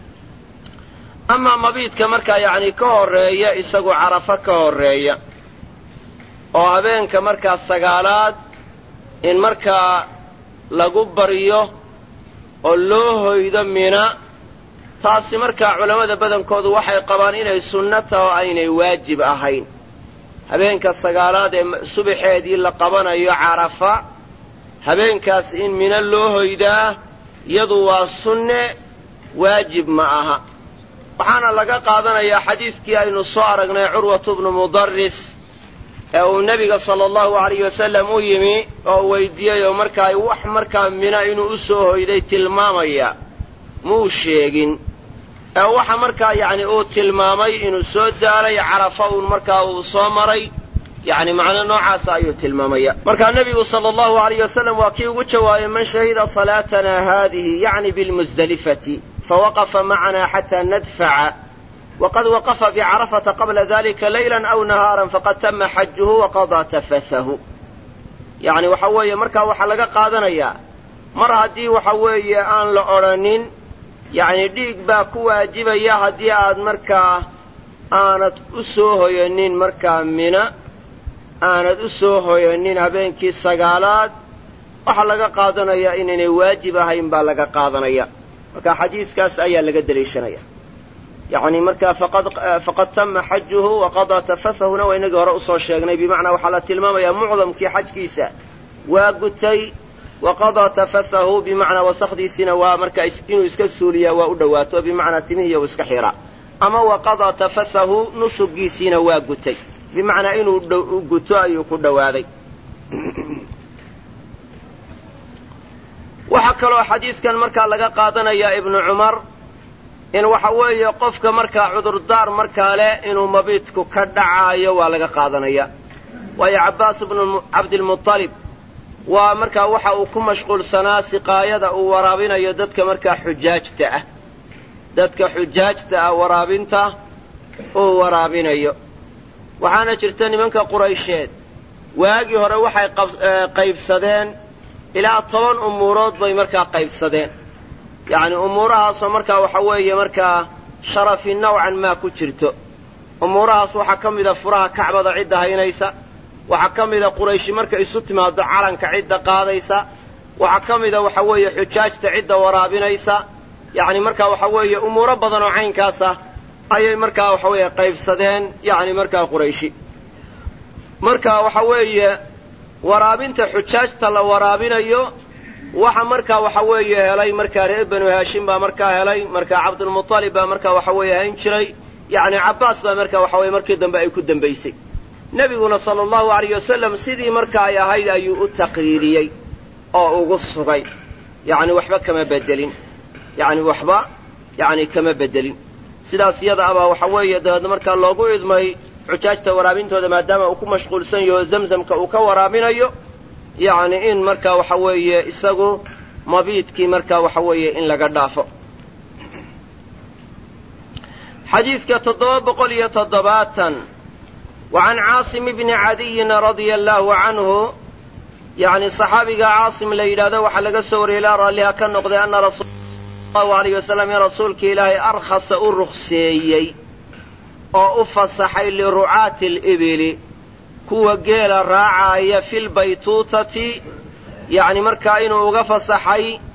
ama mabiidka markaa yacni ka horreeya isagu Carafa ka horreeya oo habeenka markaa 9aad in markaa lagu baryo oo loo hoydo mina, taasi markaa culammada badankoodu waxay qabaan inay sunno tahay oo aynay waajib ahayn. habeenka 9aad ee subaxeedii la qabanayo Carafa, habeenkaas in mina loo hoydaa iyadu waa sunne, waajib ma aha. waxaana laga qaadanayaa xadiidkii aynu soo aragnay Curwatu bnu Mudarris ee uu nebiga sala allahu alayhi wasallam u yimi oo weydiiyey oo markaa wax markaa mina inuu u soo hoyday tilmaamaya muu sheegin. waxa markaa yacni uu tilmaamay inuu soo daalay Carafa uun markaa uu soo maray, yacni macno noocaasa ayuu tilmaamaya. markaa nebigu sala allahu alayhi wasallam waa kii ugu jawaabay man shahida salaatana haadihi yacni bilmusdelifati fawaqafa macana xataa nadfaca waqad waqafa bicarafata qabla dalika laylan aw nahaaran faqad tama xajuhu waqadaa tafathahu. yacni waxa weeye markaa waxaa laga qaadanayaa mar haddii waxa weeye aan la odhanin yacni dhiig baa ku waajibaya haddii aad markaa aanad u soo hoyanin markaa mina, aanad u soo hoyanin habeenkii 9aad, waxaa laga qaadanayaa inaynay waajib ahayn baa laga qaadanaya. marka xadiiskaas ayaa laga deliishanaya. yacni markaa faqad tama xajuhu waqadaa tafathahuna waa inagii hore usoo sheegnay. bimacnaa waxaa la tilmaamayaa mucdamkii xajkiisa waa gutay, waqadaa tafathahu bimacnaa wasakdiisina waa markaa inuu iska suuliyaa waa u dhowaato, bimacnaa timihiiya uu iska xiraa. ama waqadaa tafathahu nusugiisiina waa gutay, bimacnaa inuu guto ayuu ku dhowaaday. waxaa kaloo xadiidkan markaa laga qaadanayaa ibnu cumar in waxa weeye qofka markaa cudurdaar markaa leh inuu mabiidku ka dhacaayo waa laga qaadanaya. waayo Cabbaas ibnu Cabdilmuطalib waa markaa waxa uu ku mashquulsanaa siqaayada uu waraabinayo dadka markaa xujaajta ah. dadka xujaajta ah waraabinta uu waraabinayo. waxaana jirta nimanka Quraysheed waagii hore waxay qaybsadeen ilaa 10 umuurood bay markaa qaybsadeen. yacni umuurahaasoo markaa waxa weeye markaa sharafi nawcan maa ku jirto. umuurahaas waxaa ka mida furaha kacbada cidda haynaysa, waxaa ka mida Qurayshi marka isu timaado calanka cidda qaadaysa, waxaa ka mida waxa weeye xujaajta cidda waraabinaysa. yacni markaa waxa weeye umuuro badan oo caynkaas ah ayay markaa waxa weeye qaybsadeen yacni markaa Qurayshi. marka waxa weeye waraabinta xujaajta la waraabinayo waxa markaa waxa weeye helay markaa reer banu haashim baa markaa helay, markaa Cabdulmuطalib baa markaa waxa weeye hayn jiray, yacni Cabbaas baa markaa waxa weeye markii dambe ay ku dambaysay. nebiguna sala allahu alayh wasallam sidii marka ay ahayd ayuu u taqriiriyey oo ugu sugay. yacni waxba kama bedelin, yacni waxba yacni kama bedelin. sidaas iyada abaa waxa weeye dabeedna markaa loogu idmay xujaajta waraabintooda maadaama uu ku mashquulsan yaho zamzamka uu ka waraabinayo, yacni in markaa waxa weeye isagu mabiidkii markaa waxa weeye in laga dhaafo. xadiidka 770 وعن عاصم بن عدي رضي الله عنه يعني صحابي عاصم ليلاد وحلق سوري لا رالها كان نقضي أن رسول الله عليه وسلم رسولك إلهي أرخص الرخصيي أو أفصحي لرعاة الإبل كوا قيل الراعي في البيتوتة يعني مركا إنه أغفصحي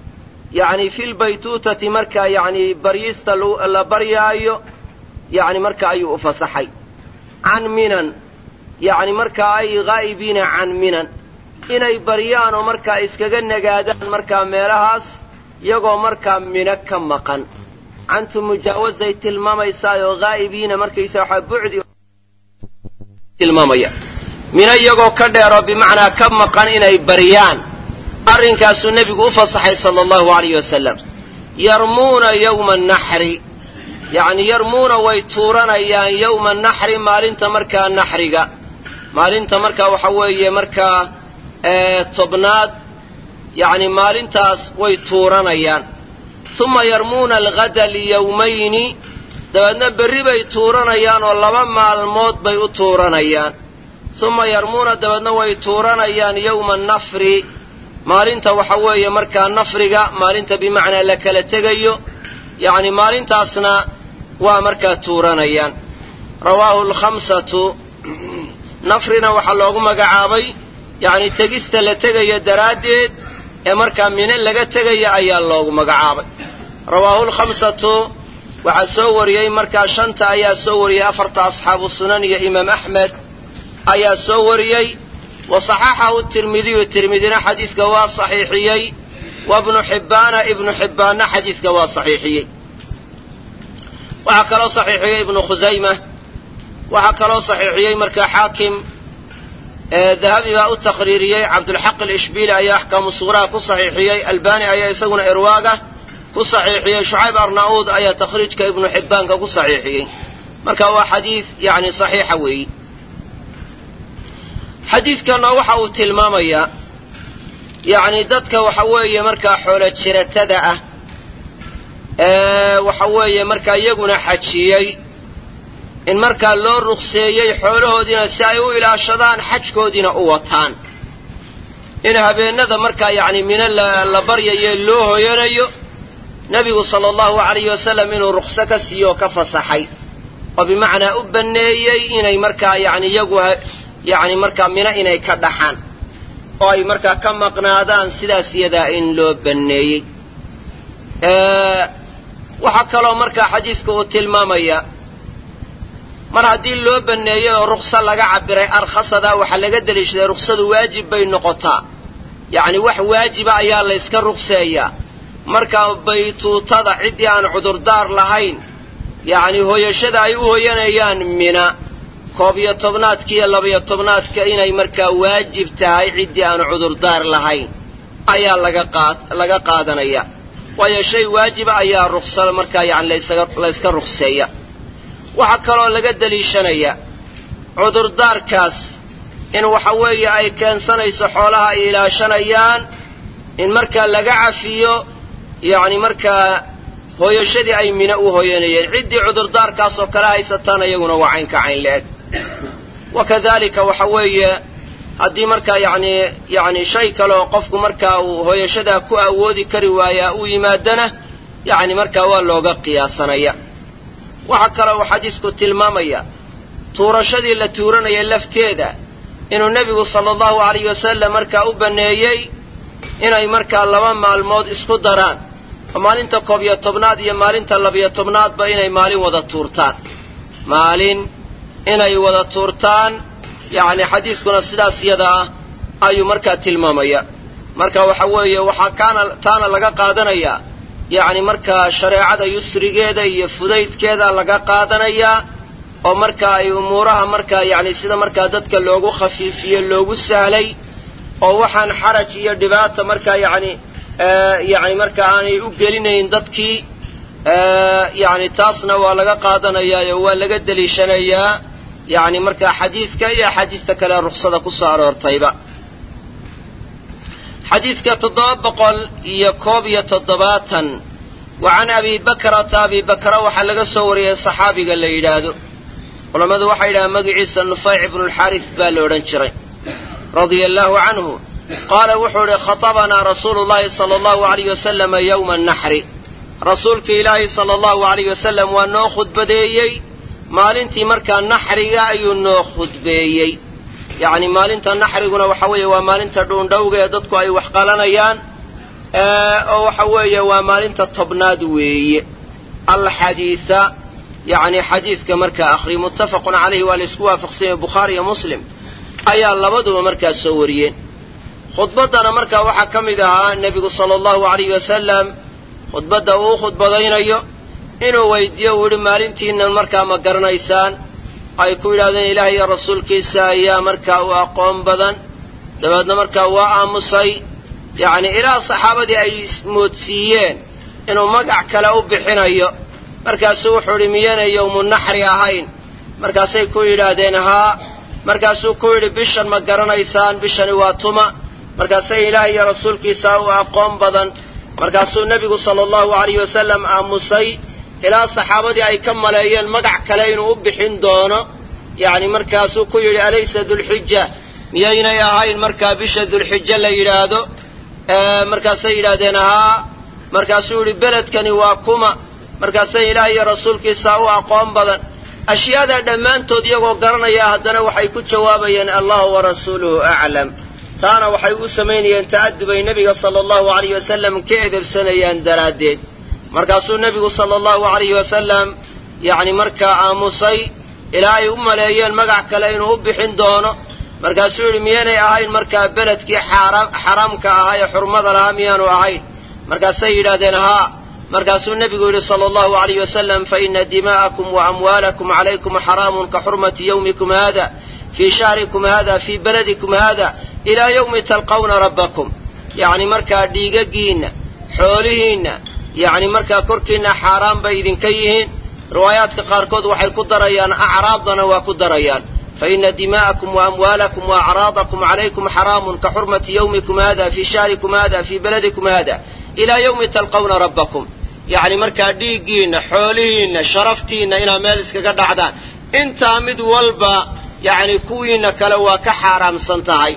yacni fi lbaytuutati markaa yacni baryista la baryaayo yacni marka ayuu u fasaxay can minan yacni markaa ay ghaa'ibiina can minan inay baryaan oo markaa iskaga nagaadaan markaa meelahaas iyagoo markaa mina ka maqan cantu mujaawazay tilmaamaysaayoo ghaa'ibiina markaysa waxaa bucdi tilmaamaya mina iyagoo ka dheeroo bimacnaa ka maqan inay baryaan arrinkaasuu nebigu u fasaxay sala allahu alayh wasalam yarmuuna yowma annaxri yacni yarmuuna way tuuranayaan yowma annaxri maalinta markaa naxriga maalinta markaa waxa weeye markaa tobnaad yacni maalintaas way tuuranayaan uma yarmuuna alghada liyowmayni dabeedna berri bay tuuranayaan oo 2 maalmood bay u tuuranayaan uma yarmuuna dabeedna way tuuranayaan yowma annafri maalinta waxa weeye markaa nafriga maalinta bimacnaa la kala tegayo yacni maalintaasna waa markaa tuuranayaan rawaahu alkhamsatu nafrina waxaa loogu magacaabay yacni tegista la tegayo daraaddeed ee markaa mine laga tegaya ayaa loogu magacaabay rawaahu alkhamsatu waxaa soo wariyey markaa 5 ayaa soo wariyey 4 asxaabu sunan iyo imaam axmed ayaa soo wariyey وصححه الترمذي حديثك وصحيحيي وابن حبان حديثك وصحيحيي وهكذا صحيحيي ابن خزيمة وهكذا صحيحيي مركا حاكم ذهبي التقريريي عبد الحق الإشبيلي أي أحكام الصغرى كصحيحيي الباني أي يسون إرواقه كصحيحيي شعيب أرناؤوط أي تخريجك ابن حبان كصحيحيي مركا هو حديث يعني صحيح وي xadiidkanna waxa uu tilmaamayaa yacni dadka waxa weeye markaa xoolo jiratada ah waxa weeye markaa iyaguna xajiyey in markaa loo ruqseeyey xoolahoodiina si ay u ilaashadaan xajkoodiina u wataan in habeennada markaa yacni mino la baryayo loo hoyanayo nebigu sala allahu calayhi wasalam inuu ruqso ka siiyo oo ka fasaxay oo bimacnaa u banneeyey inay markaa yacni iyagu yacni markaa mina inay ka dhaxaan oo ay markaa ka maqnaadaan sidaas iyadaa in loo banneeyey waxaa kaloo markaa xadiidku uu tilmaamaya mar haddii loo banneeyey oo ruqso laga cabbiray arkhasadaa waxaa laga deliishaday ruqsadu waajib bay noqotaa yacni wax waajiba ayaa layska ruqseeyaa markaa baytuutada ciddii aan cudurdaar lahayn yacni hoyashada ay u hoyanayaan mina 11 iyo 12 inay markaa waajib tahay ciddii aan cudurdaar lahayn ayaa laga qaadanaya waayo shay waajiba ayaa ruqsa markaa yacni layska ruqseeya waxaa kaloo laga deliishanaya cudurdaarkaas in waxa weeye ay keensanayso xoolaha ay ilaashanayaan in markaa laga cafiyo yacni markaa hooyashadii ay mina u hooyanayeen ciddii cudurdaarkaas oo kale haysataan iyaguna waa caynka cayn le'eg wakadalika waxa weeye haddii markaa yacni shay kale oo qofku markaa uu hooyashadaa ku awoodi kari waayaa uu yimaadana yacni markaa waa looga qiyaasanaya waxaa kaloo uu xadiisku tilmaamaya tuurashadii la tuuranayay lafteeda inuu nebigu sala allahu calayhi wasalam markaa u banneeyey inay markaa 2 maalmood isku daraan oo maalinta 11 iyo maalinta 12 inay maalin wada tuurtaan inay wada tuurtaan yacni xadiiskuna sidaas iyada ah ayuu markaa tilmaamaya marka waxa weeye waxaa taana laga qaadanayaa yacni markaa shareecada yusrigeeda iyo fudaydkeeda laga qaadanayaa oo markaa ay umuuraha markaa yacni sida markaa dadka loogu khafiifiye loogu sahlay oo waxaan xaraj iyo dhibaata markaa yacni markaa aanay u gelinayn dadkii yacni taasna waa laga qaadanayaa waa laga deliishanayaa yacni markaa xadiidka iyo axaadiista kale ruksada ku soo aroortayba xadiidka 771 wa can abi bakrata abi bakra waxaa laga soo wariyey saxaabiga la yidhaahdo culammadu waxay yidhahaan magaciisa nufayc ibnu alxaaris baa la odhan jiray radia allaahu canhu qaala wuxuu idhi khatabanaa rasuulu llaahi sala allahu alayh wasalama yowma annaxri rasuulka ilaahi sala allahu alayh wasalam waa noo khudbadeeyey maalintii markaa naxriga ayuu noo khudbeeyey yacni maalinta naxriguna waxa weeye waa maalinta dhuundhowga ee dadku ay wax qalanayaan oo waxa weeye waa maalinta tobnaad weeye alxadiisa yacni xadiidka markaa akhri muttafaqun calayhi waa la isku waafaqsanyay bukhaari iyo muslim ayaa labaduba markaa soo wariyeen khudbaddana markaa waxaa ka mid ahaa nebigu sala allahu alayhi wasalam khudbadda uu khudbadaynayo inuu weydiiyo uu yidhi maalintiinnan markaa ma garanaysaan ay ku yidhahdeen ilaah iyo rasuulkiisa ayaa markaa u aqoon badan dabeedna markaa waa aamusay yacni ilaa saxaabadii ay moodsiiyeen inuu magac kale u bixinayo markaasuu wuxuu yidhi miyaynay yowmu naxri ahayn markaasay ku yidhaahdeen haa markaasuu ku yidhi bishan ma garanaysaan bishani waa tuma markaasay ilaah iyo rasuulkiisa u aqoon badan markaasuu nebigu sala allahu alayhi wasalam aamusay ilaa saxaabadii ay ka maleeyeen magac kale inuu u bixin doono yacni markaasuu ku yidhi alaysa dulxija miyaynay ahayn markaa bisha dulxija la yidhaahdo markaasay yidhaahdeen haa markaasuu yidhi beledkani waa kuma markaasay ilaah iyo rasuulkiisa u aqoon badan ashyaada dhammaantood iyagoo garanaya haddana waxay ku jawaabayeen allahu warasuuluhu aclam taana waxay u samaynayeen ta'adubay nebiga sala allahu alayhi wasalam ka edebsanayaan daraaddeed markaasuu nebigu sala allahu alayhi wasalam yacni markaa aamusay ilaa ay u maleeyeen magac kale inuu u bixin doono markaasuu yidhi miyaanay ahayn markaa beledkii xaraamka ahaa ee xurmada lahaa miyaanu ahayn markaasay yidhaahdeen haa markaasuu nebigu yidhi sala allahu alayhi wasalam faina dimaa'akum wa amwaalakum calaykum xaraamun ka xurmati yawmikum hada fii shahrikum hada fii beladikum hada ilaa yawmi talqawna rabbakum yacni markaa dhiigaggiinna xoolihiinna yacni markaa korkiinna xaaraan bay idinka yihiin riwaayaadka qaarkood waxay ku darayaan acraaddana waa ku darayaan faina dimaa'akum wa amwaalakum wa acraadakum calaykum xaraamun ka xurmati yawmikum hada fii shahrikum hada fii beladikum hada ilaa yawmi talqawna rabbakum yacni markaa dhiiggiinna xoolihiinna sharaftiinna inaad meel iskaga dhacdaan intaa mid walba yacni kuwiinna kale waa ka xaaraamsan tahay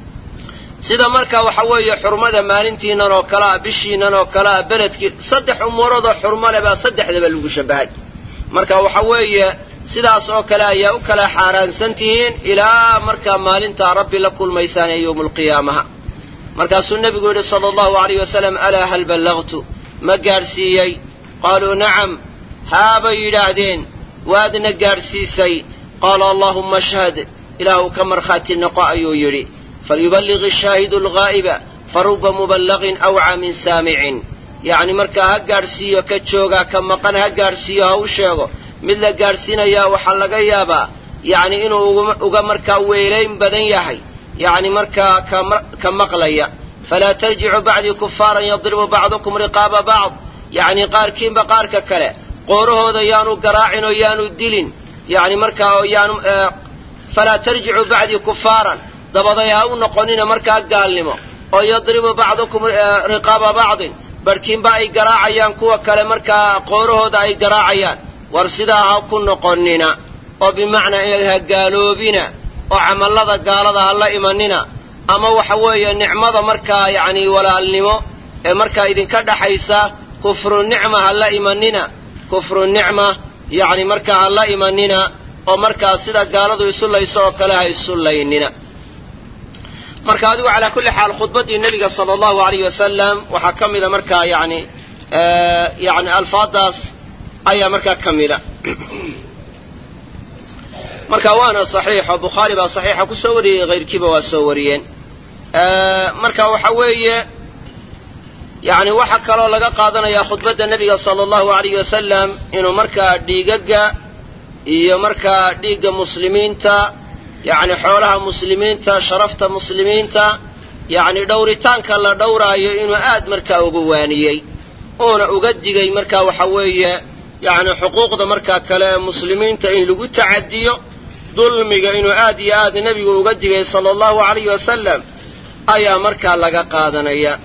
sida markaa waxa weeye xurmada maalintiinnan oo kalea bishiinnan oo kalea beledkii saddex umuuradoo xurmo leh baa saddexdaba lagu shabbahay marka waxa weeye sidaas oo kale ayaa u kala xaaraansan tihiin ilaa markaa maalintaa rabbi la kulmaysaan ee yowmulqiyaamaha markaasuu nebigu yidhi sala allahu alayh wasalam alaa hal ballagtu ma gaadhsiiyey qaaluu nacam haa bay yidhaahdeen waadna gaadhsiisay qaala allaahumma ashhad ilaahu ka markhaati noqo ayuu yidhi falyuballigh ashaahidu alghaa'iba faruba muballagin awca min saamicin yacni markaa ha gaadhsiiyo ka joogaa ka maqan ha gaadhsiiyo ha u sheego mid la gaadhsiinayaa waxaa laga yaabaa yacni inuu uga markaa weelayn badan yahay yacni markaa ka maqlaya falaa tarjicu bacdii kufaaran yadribu bacdukum riqaaba bacd yacni qaarkiinba qaarka kale qoorahooda yaanu garaacin oo yaanu dilin yacni markaa oo yaanu falaa tarjicu bacdii kufaaran dabaday ha u noqonina markaa gaalnimo oo yadribu bacdukum riqaaba bacdin barhkiinba ay garaacayaan kuwa kale markaa qoorahooda ay garaacayaan war sidaa ha ku noqonnina oo bimacnaa inaad ha gaaloobina oo camallada gaalada ha la imanina ama waxa weeye nicmada markaa yacni walaalnimo ee markaa idinka dhaxaysa kufru nicma ha la imanina kufru nicma yacni markaa ha la imanina oo markaa sida gaaladu isu layso oo kale ha isu laynina marka adigu calaa kulli xaal khudbaddii nebiga sala allahu alayhi wasalam waxaa ka mida markaa yacni alfaaddaas ayaa markaa ka mida marka waana saxiixo bukhaari baa saxiixa ku soo wariyey hayrkiiba waa soo wariyeen marka waxa weeye yacni waxa kaloo laga qaadanayaa khudbadda nebiga sala allahu alayhi wasalam inuu markaa dhiigagga iyo markaa dhiigga muslimiinta yacni xoolaha muslimiinta sharafta muslimiinta yacni dhowritaanka la dhowraayo inuu aad markaa uga waaniyey uuna uga digay markaa waxa weeye yacni xuquuqda markaa kale ee muslimiinta in lagu tacadiyo dulmiga inuu aad iyo aad nebigu uga digay sala allahu alayhi wasalam ayaa markaa laga qaadanaya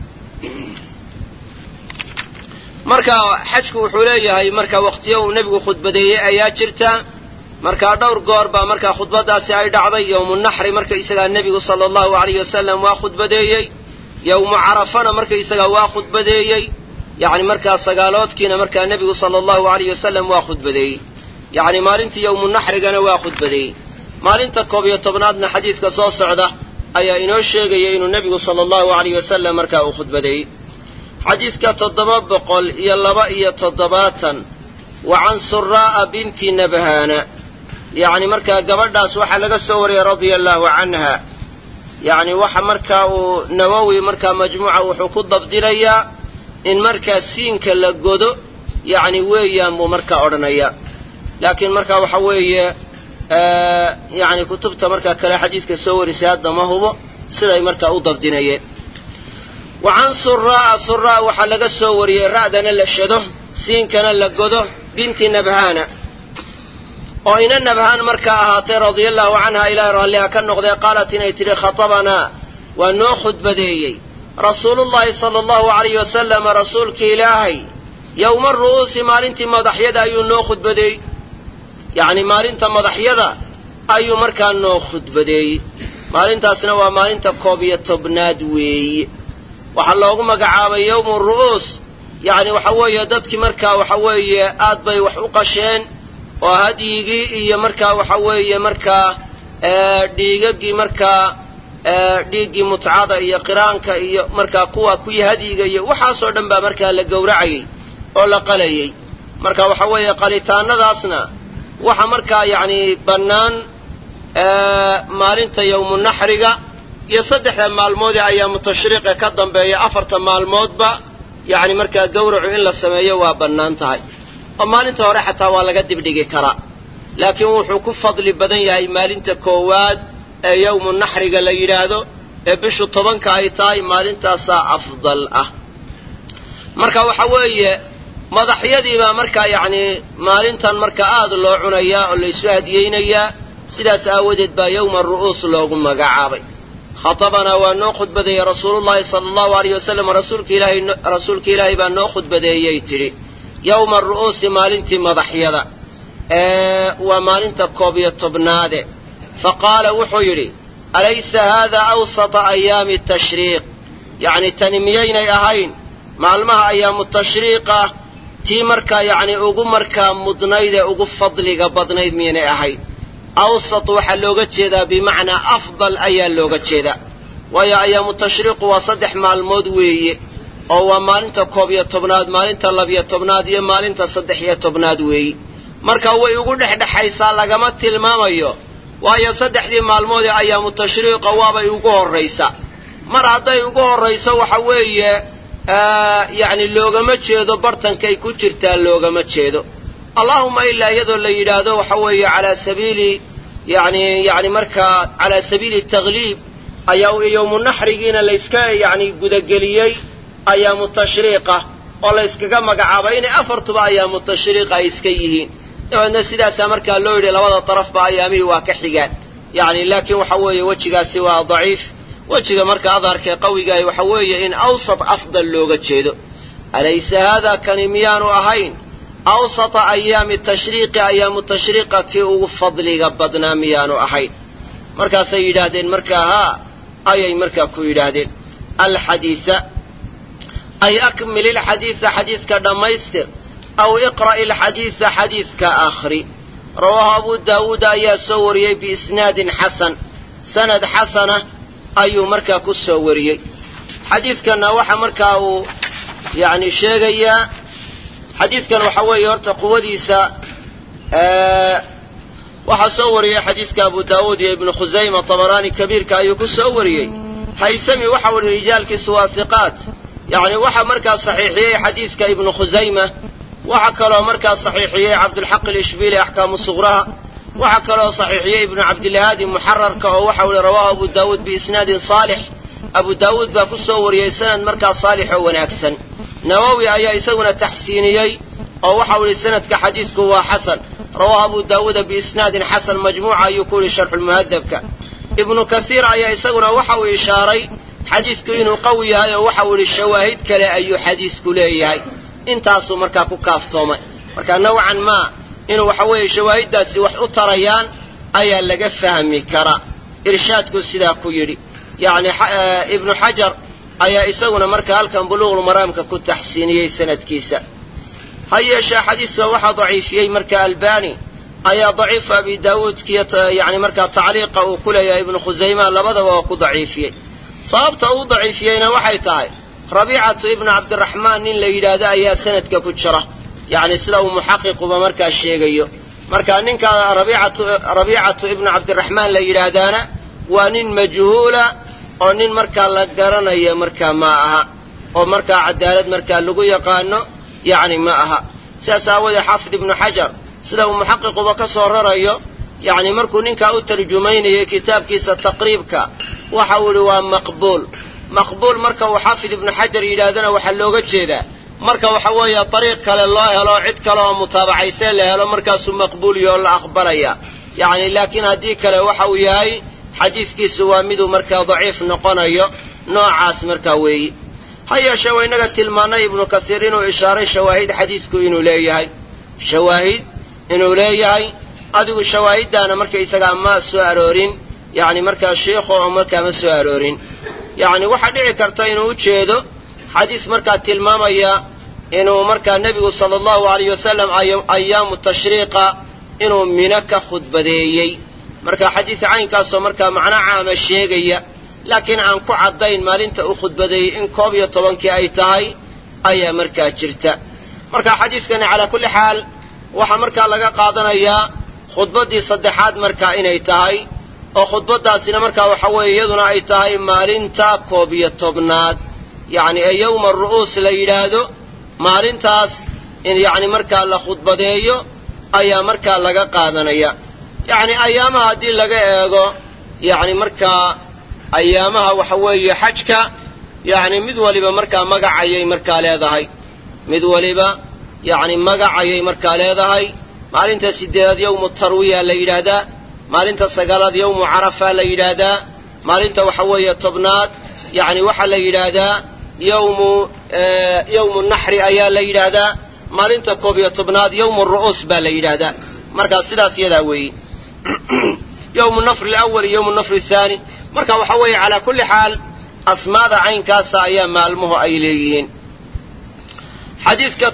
marka xajku wuxuu leeyahay marka waqtiyo uu nebigu khudbadeeyey ayaa jirta markaa dhowr goor baa markaa khudbaddaasi ay dhacday yowmu naxri marka isagaa nebigu sala allahu alayhi wasalam waa khudbadeeyey yowmu carafana marka isagaa waa khudbadeeyey yacni markaa sagaaloodkiina markaa nebigu sala allahu alayhi wasalam waa khudbadeeyey yacni maalintii yowmu naxrigana waa khudbadeeyey maalinta 11aadna xadiidka soo socda ayaa inoo sheegaya inuu nebigu sala allahu alayhi wasalam markaa uu khudbadeeyey xadiiska 727 وعن سراء بنت نبهان يعني مركا gabadhaas waxa laga soo wariyay radiyallahu anha يعني waxa marka uu Nawawi marka majmuuca wuxuu ku dabdirayaa in marka siinka la godo يعني weeyaan buu marka oranaya laakiin marka waxa weeye يعني kutubta marka kala xadiiska soo warisay hadda ma hubo siday marka u dabdinayeen وعن سراء waxa laga soo wariyay raadana la shado siinkana la godo binti nabhana oo ina nabhan marka ahaatay radiyallahu anha ila raalliha ka noqday qaalat inay tiri khatabana wa noo khudbadeeyay rasuulullaahi sallallahu alayhi wasallam rasuulki ilaahay yawma ar-ru'us maalintii madaxyada ayuu noo khudbadeeyay yani maalinta madaxyada ayuu marka noo khudbadeeyay maalintaasna waa maalinta 11aad weeye waxa loogu magacaabay yawm ar-ru'us يعني waxa weeye dadkii marka waxa weeye aad bay wax u qasheen oo hadiyigii iyo marka waxa weeye marka dhiigagii marka dhiigii mutcada iyo qiraanka iyo marka kuwa ku hadiyiga iyo waxa soo dhan ba marka la gowracay oo la qalayay marka waxa weeye qalitaanadaasna waxa marka yani banaan maalinta yawm nahriga iyo saddexda maalmood ayaa mutashriiqa ka dambeeya afarta maalmoodba يعني marka gowracu in la sameeyo waa banaan tahay oo maalinta hore xataa waa laga dibdhigi karaa laakiin wuxuu ku fadli badan yahay maalinta koowaad ee yawm nahriga la yiraahdo ee bishu 10 ay tahay maalintaas afdal ah marka waxa weeye madaxyadii baa marka yani maalintan marka aad loo cunaya oo la isu hadiyeynaya sidaas aawadeed baa yawm ar-ru'us loogu magacaabay خطبنا ونو خطبدي رسول الله صلى الله عليه وسلم رسولك إلهي بأنو خطبدي يتري يوم الرؤوس مالنتي مضحيضة ومالنتي كوبية طبنادي فقال وحيري أليس هذا أوسط أيام التشريق يعني تنميين أهين معلمها أيام التشريقة تي مركا يعني أغو مركا مدنيد أغو فضلي قبضنيد مين أهين أوسط waxa looga jeedaa بمعنى أفضل ayaa looga jeedaa waayo ayaamu tashriiq waa saddex maalmood weeye oo waa maalinta 11aad maalinta 12aad iyo maalinta 13aad weeye marka way ugu dhexdhexaysaa lagama tilmaamayo waayo saddexdii maalmood ee ayaamu tashriiq waabay ugu horeysa mar haday ugu horeyso waxa weeye yani loogama jeedo bartankay ku jirtaa loogama jeedo اللهم إلا يدو اللي يرادو وحوي على سبيل يعني مركا على سبيل التغليب يوم النحرقين اللي اسكا يعني قدقليي أيام التشريقة والله اسكا مقعابين أفرتوا أيام التشريقة اسكيهين الناس سيداسا مركا اللوري لوضع طرف بأيامي واكحيقان يعني لكن وحوي وجهها سوا ضعيف وجهها مركا أظهر كقوي وحوي إن أوسط أفضل لوغة جيدو أليس هذا كنميان أهين أوسط أيام التشريق أيام التشريق كي فضلي قبضنا ميانو أحين مركا سيدادين مركا ها أي مركا كويدادين الحديث أي أكمل الحديث حديث كدميستر أو اقرأ الحديث حديث كآخر رواه أبو داود أي سوري بإسناد حسن سند حسنة أي مركا كسوري حديث كان وحا مركا يعني شيغيا حديث كان وحوي يرتى قواديسا وحصوري حديث كابو داود ابن خزيمة طبراني كبير كايو كسوري هيسمي وحول رجال كسواسقات يعني وحا مركز صحيحي حديث كابن خزيمة وحكى له مركز صحيحي عبد الحق الإشبيلي أحكام الصغرى وحكى له صحيحي ابن عبد الهادي محرر كوحول رواه أبو داود بإسناد صالح أبو داود باكسوري سند مركز صالح وناكسن نووي أي يسوون تحسينيي أو وحول سند كحديث هو حسن رواه أبو داود بإسناد حسن مجموعة يقول شرح المهذب ابن كثير أي يسوون وحول إشاري حديث كينو قوي هاي وحول الشواهد كلا أي حديث كلي هاي انتاسو مركا كافتوما مركا نوعا ما إنه وحول الشواهد داسي وحو تريان أي اللي فهمي كرا إرشادكو سيدا كيري يعني ابن حجر أي يسوون مركا هالكن بلوغ المرامك كنت تحسينيي سند كيسا هيا شا حديث وحا ضعيفيي مركا الباني أي ضعيف أبي داود كيت يعني مركا تعليق وكل يا ابن خزيمة لبدا وكو ضعيفيي صابته ضعيفيين وحي تاي rabiicatu ibnu cabdiraxmaan nin la yidhaahdo ayaa sanadka ku jira yacni sida uu muxaqiquba markaa sheegayo marka ninka rabiicatu ibnu cabdiraxmaan la yidhaahdaana waa nin majhuula oo nin markaa la garanayo markaa ma aha oo markaa cadaalad markaa lagu yaqaano yacni ma aha sidaas aawoodee xaafid ibnu xajar sida uu muxaqiquba ka soo rarayo yacni markuu ninkaa u tarjumaynayay kitaabkiisa taqriibka waxa uu yidhi waa maqbuul marka uu xaafid ibnu xajar yidhaahdana waxaa looga jeedaa marka waxa weeye dariiq kale loo helo cid kale oo mutaabacaysee la helo markaasuu maqbuuliyoo la aqbalaya yacni laakiin haddii kale waxa uu yahay xadiiskiisu waa miduu markaa daciif noqonayo noocaas markaa weeyi ha yeeshee waa innaga tilmaannay ibnu kasiir inuu ishaaray shawaahid xadiisku inuu leeyahay adigu shawaahiddaana markaysagaa ma soo aroorin yacni markaa shiikhu oo markaa ma soo aroorin yacni waxaa dhici karta inuu u jeedo xadiis markaa tilmaamaya inuu markaa nebigu sala allahu alayh wasalam ayaamu tashriiqa inuu mino ka khudbadeeyey marka xadiis caynkaasoo markaa macno caama sheegaya laakiin aan ku caddayn maalinta uu khudbadeeyey in 11 ay tahay ayaa markaa jirta marka xadiiskani calaa kulli xaal waxaa markaa laga qaadanayaa khudbaddii saddexaad markaa inay tahay oo khudbaddaasina markaa waxa weeye iyaduna ay tahay maalinta 11aad yacni ee yowma aru'uus la yidhaahdo maalintaas in yacni markaa la khudbadeeyo ayaa markaa laga qaadanaya yacni ayaamaha haddii laga eego yacni markaa ayaamaha waxa weeye xajka yacni mid waliba markaa magacayay markaa leedahay magacayay markaa leedahay maalinta 8aad yowmu tarwiya la yidhaahdaa maalinta 9aad yowmu carafa la yidhaahdaa maalinta waxa weeye 10aad yacni waxaa la yidhaahdaa yowmu naxri ayaa la yidhaahdaa maalinta 11aad yowmu ru'uus baa la yidhaahdaa markaa sidaas yadaa weeye yowmu nafri alawal iyo yowmu nafri athaani marka waxa weeye calaa kulli xaal asmaada caynkaasa ayaa maalmuhu ay leeyihiin xadiiska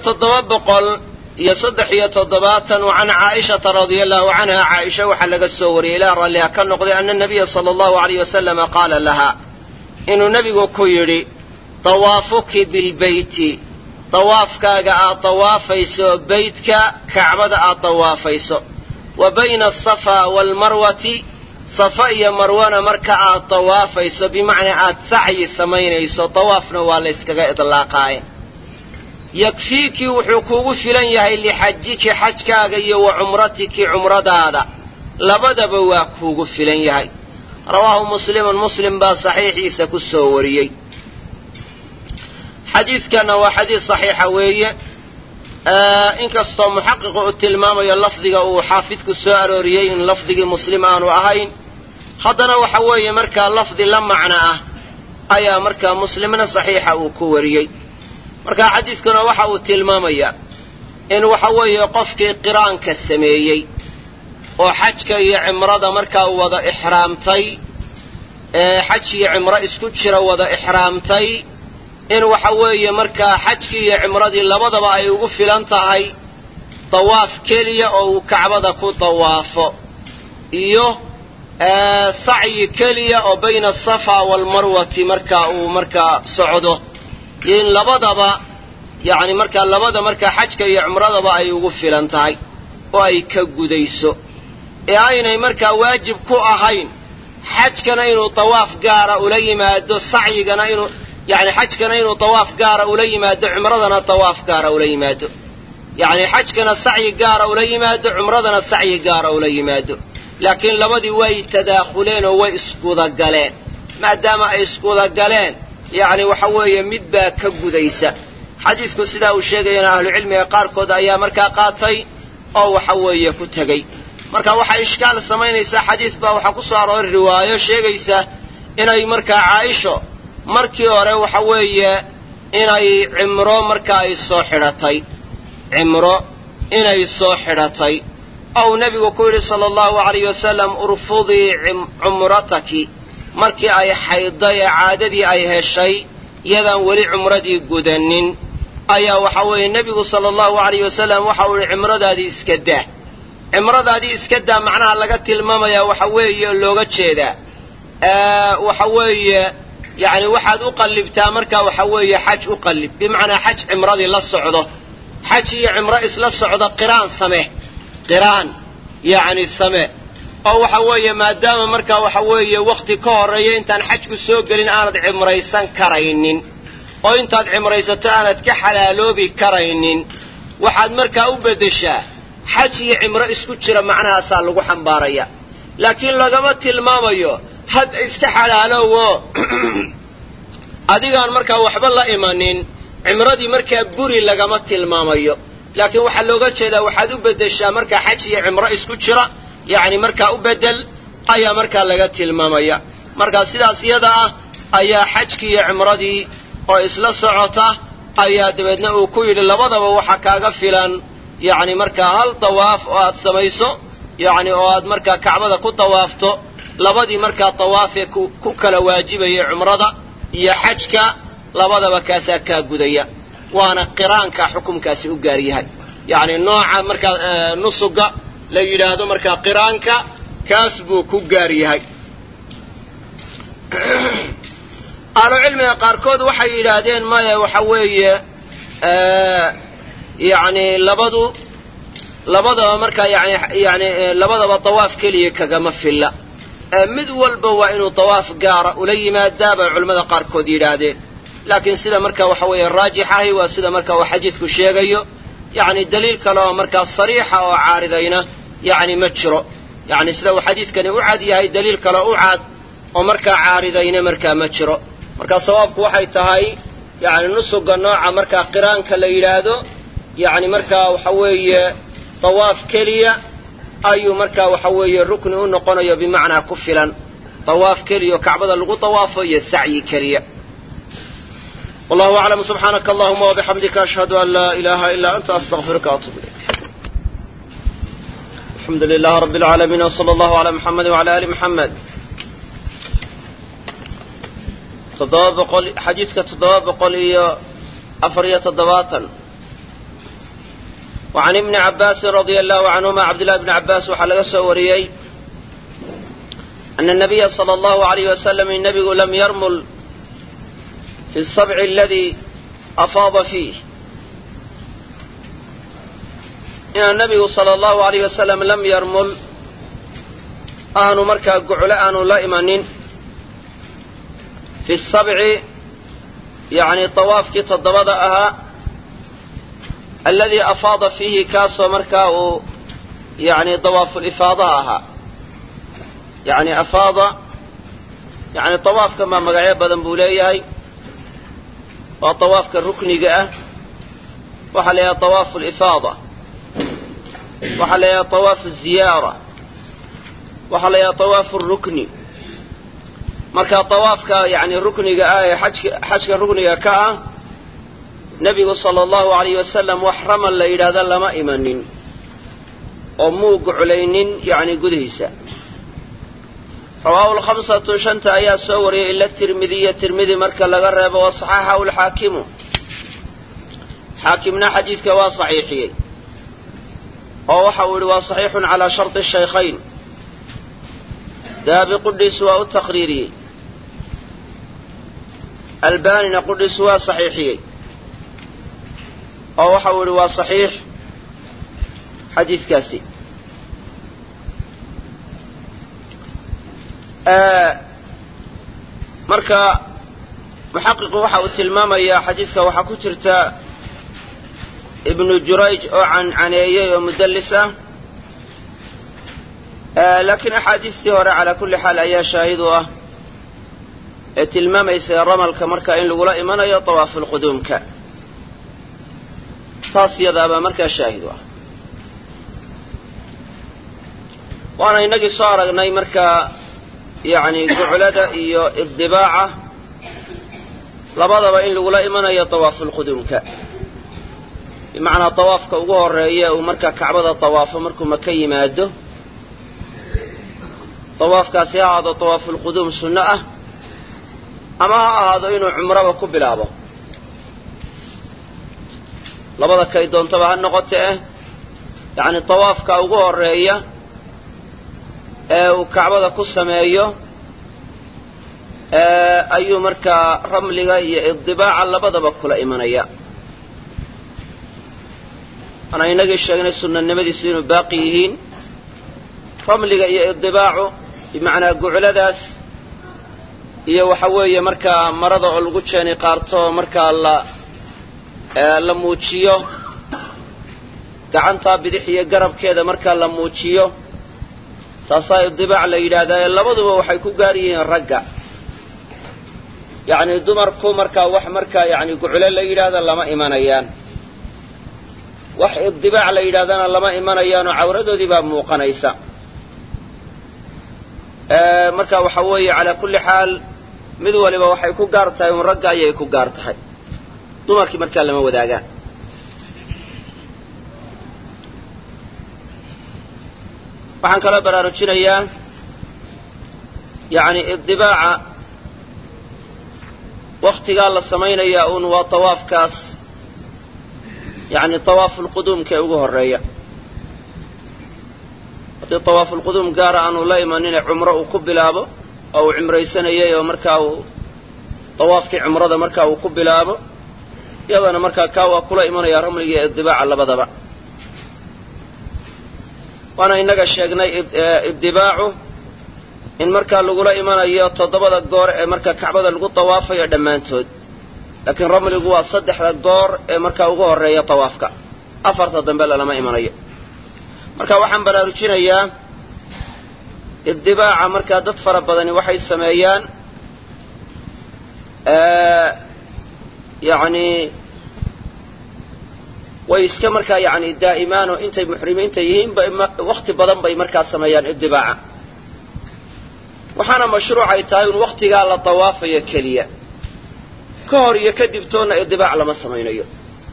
773 can caa'ishata radia allahu canha caaisha waxaa laga soo wariyey ilaa ralliha ka noqday ana nabiya sala allahu alayh wasalama qaala lahaa inuu nebigu ku yidhi tawaafuki bilbeyti tawaafkaaga aad tawaafayso beytka kacbada aad tawaafayso wa bayna asafaa waalmarwati safa iyo marwana marka aad tawaafayso bimacnaa aad sacyi samaynayso tawaafna waa la yskaga idlaaqaaye yakfiiki wuxuu kuugu filan yahay lixajiki xajkaaga iyo wa cumratiki cumradaada labadaba waa kuugu filan yahay rawaahu muslimun muslim baa saxiixiisa ku soo wariyey xadiidkanna waa xadiis saxiixa weeye inkastoo muxaqiqu uu tilmaamayo lafdiga uu xaafidku soo arooriyey in lafdigii muslim aanu ahayn haddana waxa weeye markaa lafdi la macno ah ayaa markaa muslimna saxiixa uu ku wariyey marka xadiiskuna waxa uu tilmaamayaa in waxa weeye qofkii qiraanka sameeyey oo xajka iyo cimrada markaa wada ixraamtay xaj iyo cimro isku jira wada ixraamtay in waxa weeye markaa xajkii iyo cimradii labadaba ay ugu filan tahay tawaaf keliya oo uu kacbada ku tawaafo iyo sacyi keliya oo bayna asafa waalmarwati markaa uu markaa socdo in labadaba yacni markaa markaa xajka iyo cumradaba ay ugu filan tahay oo ay ka gudayso ee aynay markaa waajib ku ahayn xajkana inuu tawaaf gaara ula yimaado sacyigana inuu yacni xajkana inuu tawaaf gaara ula yimaado cumradana tawaaf gaara ula yimaado yacni xajkana sacyi gaara ula yimaado cumradana sacyi gaara ula yimaado laakiin labadii way tadaakhuleen oo way isgudagaleen maadaama ay isgudagaleen yacni waxa weeye mid baa ka gudaysa xadiisku sidaa uu sheegayana ahlucilmiga qaarkood ayaa markaa qaatay oo waxa weeye ku tegey marka waxay ishkaal samaynaysaa xadiis baa waxaa ku soo arooray riwaayo sheegaysa inay markaa caaisho markii hore waxa weeye inay cimro markaa ay soo xidhatay cimro inay soo xidhatay ou nebigu ku yidhi sala allahu alayh wasalam urfudii cumrataki markii ay xayday ee caadadii ay heshay iyadaan weli cumradii gudanin ayaa waxa weeye nebigu sala allahu alayh wasalam waxa uu yidhi cimradaadii iska daa macnaha laga tilmaamayaa waxa weeye looga jeedaa waxa weeye يعني waxaad u qalibtaa marka waxa weeye xaj u qalib bimacnaa xaj cimradii la socdo xaj iyo cimro isla socdo qiraan yani samee oo waxa weeye maadaama marka waxa weeye waqti ka horeeya intaan xajku soo gelin aanad cimraysan karaynin oo intaad cimraysato aanad ka xalaaloobi karaynin waxaad markaa u beddeshaa xaj iyo cimro isku jira macnahaasaa lagu xambaaraya laakiin lagama tilmaamayo had iska xalaalowo adigaan markaa waxba la imanin cimradii markaa buri lagama tilmaamayo laakiin waxaa looga jeedaa waxaad u beddeshaa markaa xaj iyo cimro isku jira yacni markaa u beddel ayaa markaa laga tilmaamaya markaa sidaas iyada ah ayaa xajkii iyo cimradii oo isla socota ayaa dabeedna uu ku yidhi labadaba waxa kaaga filan yacni markaa hal tawaaf oo aad samayso yacni oo aad markaa kacbada ku tawaafto labadii markaa tawaafee ku kala waajibayay cumrada iyo xajka labadaba kaasaa kaa gudaya waana qiraanka xukumkaasi u gaar yahay yacni nooca markaa nusuga la yidhaahdo markaa qiraanka kaas buu ku gaar yahay ahlucilmiga qaarkood waxay yidhaahdeen maya waxa weeye yacni labadaba markaa yani labadaba tawaaf keliya kagama filla mid walba waa inuu tawaaf gaara ula yimaadaa bay culimmada qaarkood yidhaahdeen laakiin sida marka waxa weeye raajixahi waa sida marka uu xadiidku sheegayo yacni daliil kale oo markaa sariixa oo caaridayna yacni ma jiro yacni sida uu xadiidkani u cad yahay daliil kale u cad oo markaa caaridayna markaa ma jiro marka sawaabku waxay tahay yacni nusuga nooca markaa qiraanka la yidhaahdo yacni markaa waxa weeye tawaaf keliya ayuu markaa waxa weeye rukni u noqonayo bimacnaa ku filan tawaaf keliya oo kacbada lagu tawaafo iyo sacyi keliya wallahu aclam subxaanaka allahuma wabixamdika ashhadu an laa ilaaha ilaa anta astaqfiruka waatuubu ilayk alxamdu lilahi rabbi alcaalamiin wsala allahu calaa muxamedi wacala ali muxamed xadiiska 747 وعن ابن عباس رضي الله عنهما عبد الله بن عباس وحلق سوريي أن النبي صلى الله عليه وسلم النبي لم يرمل في السبع الذي أفاض فيه إن النبي صلى الله عليه وسلم لم يرمل آنو مركا قعلا آنو لا إيمانين في السبع يعني طواف كي تضبضأها الذي أفاض فيه كاسو مركا يعني طواف الإفاضة يعني أفاض يعني طواف كما مقعي بدن بوليهي وطواف كالركن جاء وحليا طواف الإفاضة وحليا طواف الزيارة وحليا طواف الركن marka tawaafka yani rukniga ah xajka rukniga ka ah nabigu sallallahu alayhi wasallam wax ramal la yiraahdo lama imanin oo muug culaynin yani gudihiisa rawahu al-khamsatu shanta ayaa soo wariyay ila tirmidhi marka laga reebo wa sahaha al-hakim hakimna xadiiska waa saxiixiyay oo waxa uu waa saxiixun ala shart ash-shaykhayn daabi qudus waa taqriiri الباني قدس waa صحيحيي oo waxa uu waa صحيح xadiiskaasi marka muhaqiq waxa uu tilmaamaya xadiiska waxa ku jirta ibn jurayj oo caneeyay oo mudallis ah laakiin axaadiistii hore ala kulli xaal ayaa shaahid u ah tilmaamaysa ramalka marka in lagu la imanayo tawaaful qudumka taas yadaaba marka shaahid ah waana inagii soo aragnay marka yani guculada iyo idibaaca labadaba in lagu la imanayo tawaaful qudumka bimacnaa tawaafka ugu horeeya uu marka kacbada tawaafo markuu maka yimaado tawaafkaasi ha ahaado tawaaful qudum sunno ah ama ha ahaado inuu cumraba ku bilaabo labada kay doontaba ha noqotee yani tawaafka ugu horeeya ee uu kacbada ku sameeyo ayuu markaa ramliga iyo idibaaca labadaba kula imanaya. ana inagii sheegnay sunnanimadiisu inuu baaqi yihiin. ramliga iyo idibaacu bimacnaa gucladaas iyo waxa weeye markaa marada oo lagu jeeni qaarto markaa la muujiyo gacantaa bidix iyo garabkeeda markaa la muujiyo taasaa idibaac la yidhaahdaa. labaduba waxay ku gaar yihiin ragga. yacni dumarku markaa wax markaa yacni guclo la yidhaahda lama imanayaan, wax idibaac la yidhahdana lama imanayaanoo cawradoodii baa muuqanaysa. marka waxa weeye calaa kulli xaal mid waliba waxay ku gaar tahay un ragga ayay ku gaar tahay, dumarkii markaa lama wadaagaan. waxaan kala baraarujinayaa yacni idibaaca waktigaa la samaynayaa un waa tawaafkaas yacni tawaafulquduumka ee ugu horreeya. haddii tawaafulquduum gaara aanu la imanine cumro uu ku bilaabo oo uu cumraysanayay oo markaa uu tawaafkii cumrada markaa uu ku bilaabo, iyadana markaa kaa waa kula imanayaa ramliga iyo idibaaca labadaba. waana inaga sheegnay idibaacu in markaa lagula imanayo 7 goor ee markaa kacbada lagu tawaafayo dhammaantood, laakiin ramligu waa 3 goor ee markaa ugu horreeya tawaafka, 4 dambe lalama imanayo. marka waxaan baraarujinayaa idibaaca markaa dad fara badani waxay sameeyaan yacni way iska markaa yacni daa'imaanoo intay muxrimiinta yihiin wakhti badan bay markaa sameeyaan idibaaca. waxaana mashruucay tahay in wakhtigaa la tawaafayo keliya, ka hor iyo kadib toonna idibaac lama samaynayo.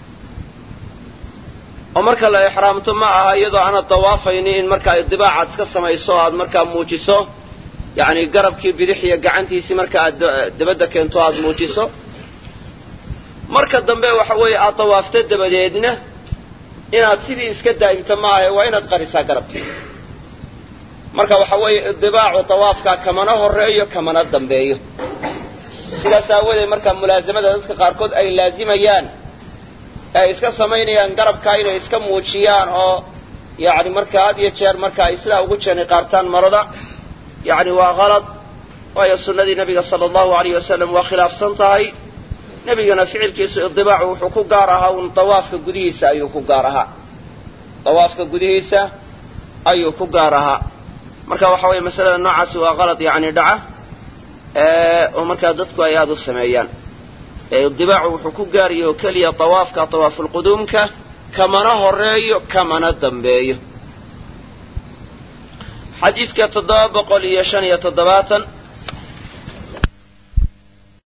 oo marka la ixraamto ma aha iyadoo aanad tawaafayni in markaa idibaacaad iska samayso o aad markaa muujiso yacni garabkii bidix iyo gacantiisii marka aad dabadda keento aad muujiso. marka dambe waxa weeye aad tawaafto dabadeedna inaad sidii iska daa'imto maaha, waa inaad qarisaa garabkii. marka waxa weeye idibaacu tawaafkaa kamana horreeyo kamana dambeeyo. sidaas aawadeed markaa mulaasamada dadka qaarkood ay laazimayaan ay iska samaynayaan garabkaa inay iska muujiyaan oo yacni markaa had iyo jeer marka ay sidaa ugu jeeni qaartaan marada yacni waa qalad, waayo sunnadii nebiga sala allahu alayh wasalam waa khilaafsan tahay. nebigana ficilkiisu idibaacu wuxuu ku gaar ahaa un tawaafka gudihiisa ayuu ku gaar ahaa, tawaafka gudihiisa ayuu ku gaar ahaa. marka waxa weeye masalada noocaasi waa qalad yacni dhaca oo markaa dadku ay aada u sameeyaan. idibaacu wuxuu ku gaariyay oo keliya tawaafka tawaafulquduumka, kamana horreeyo kamana dambeeyo. xadiidka 775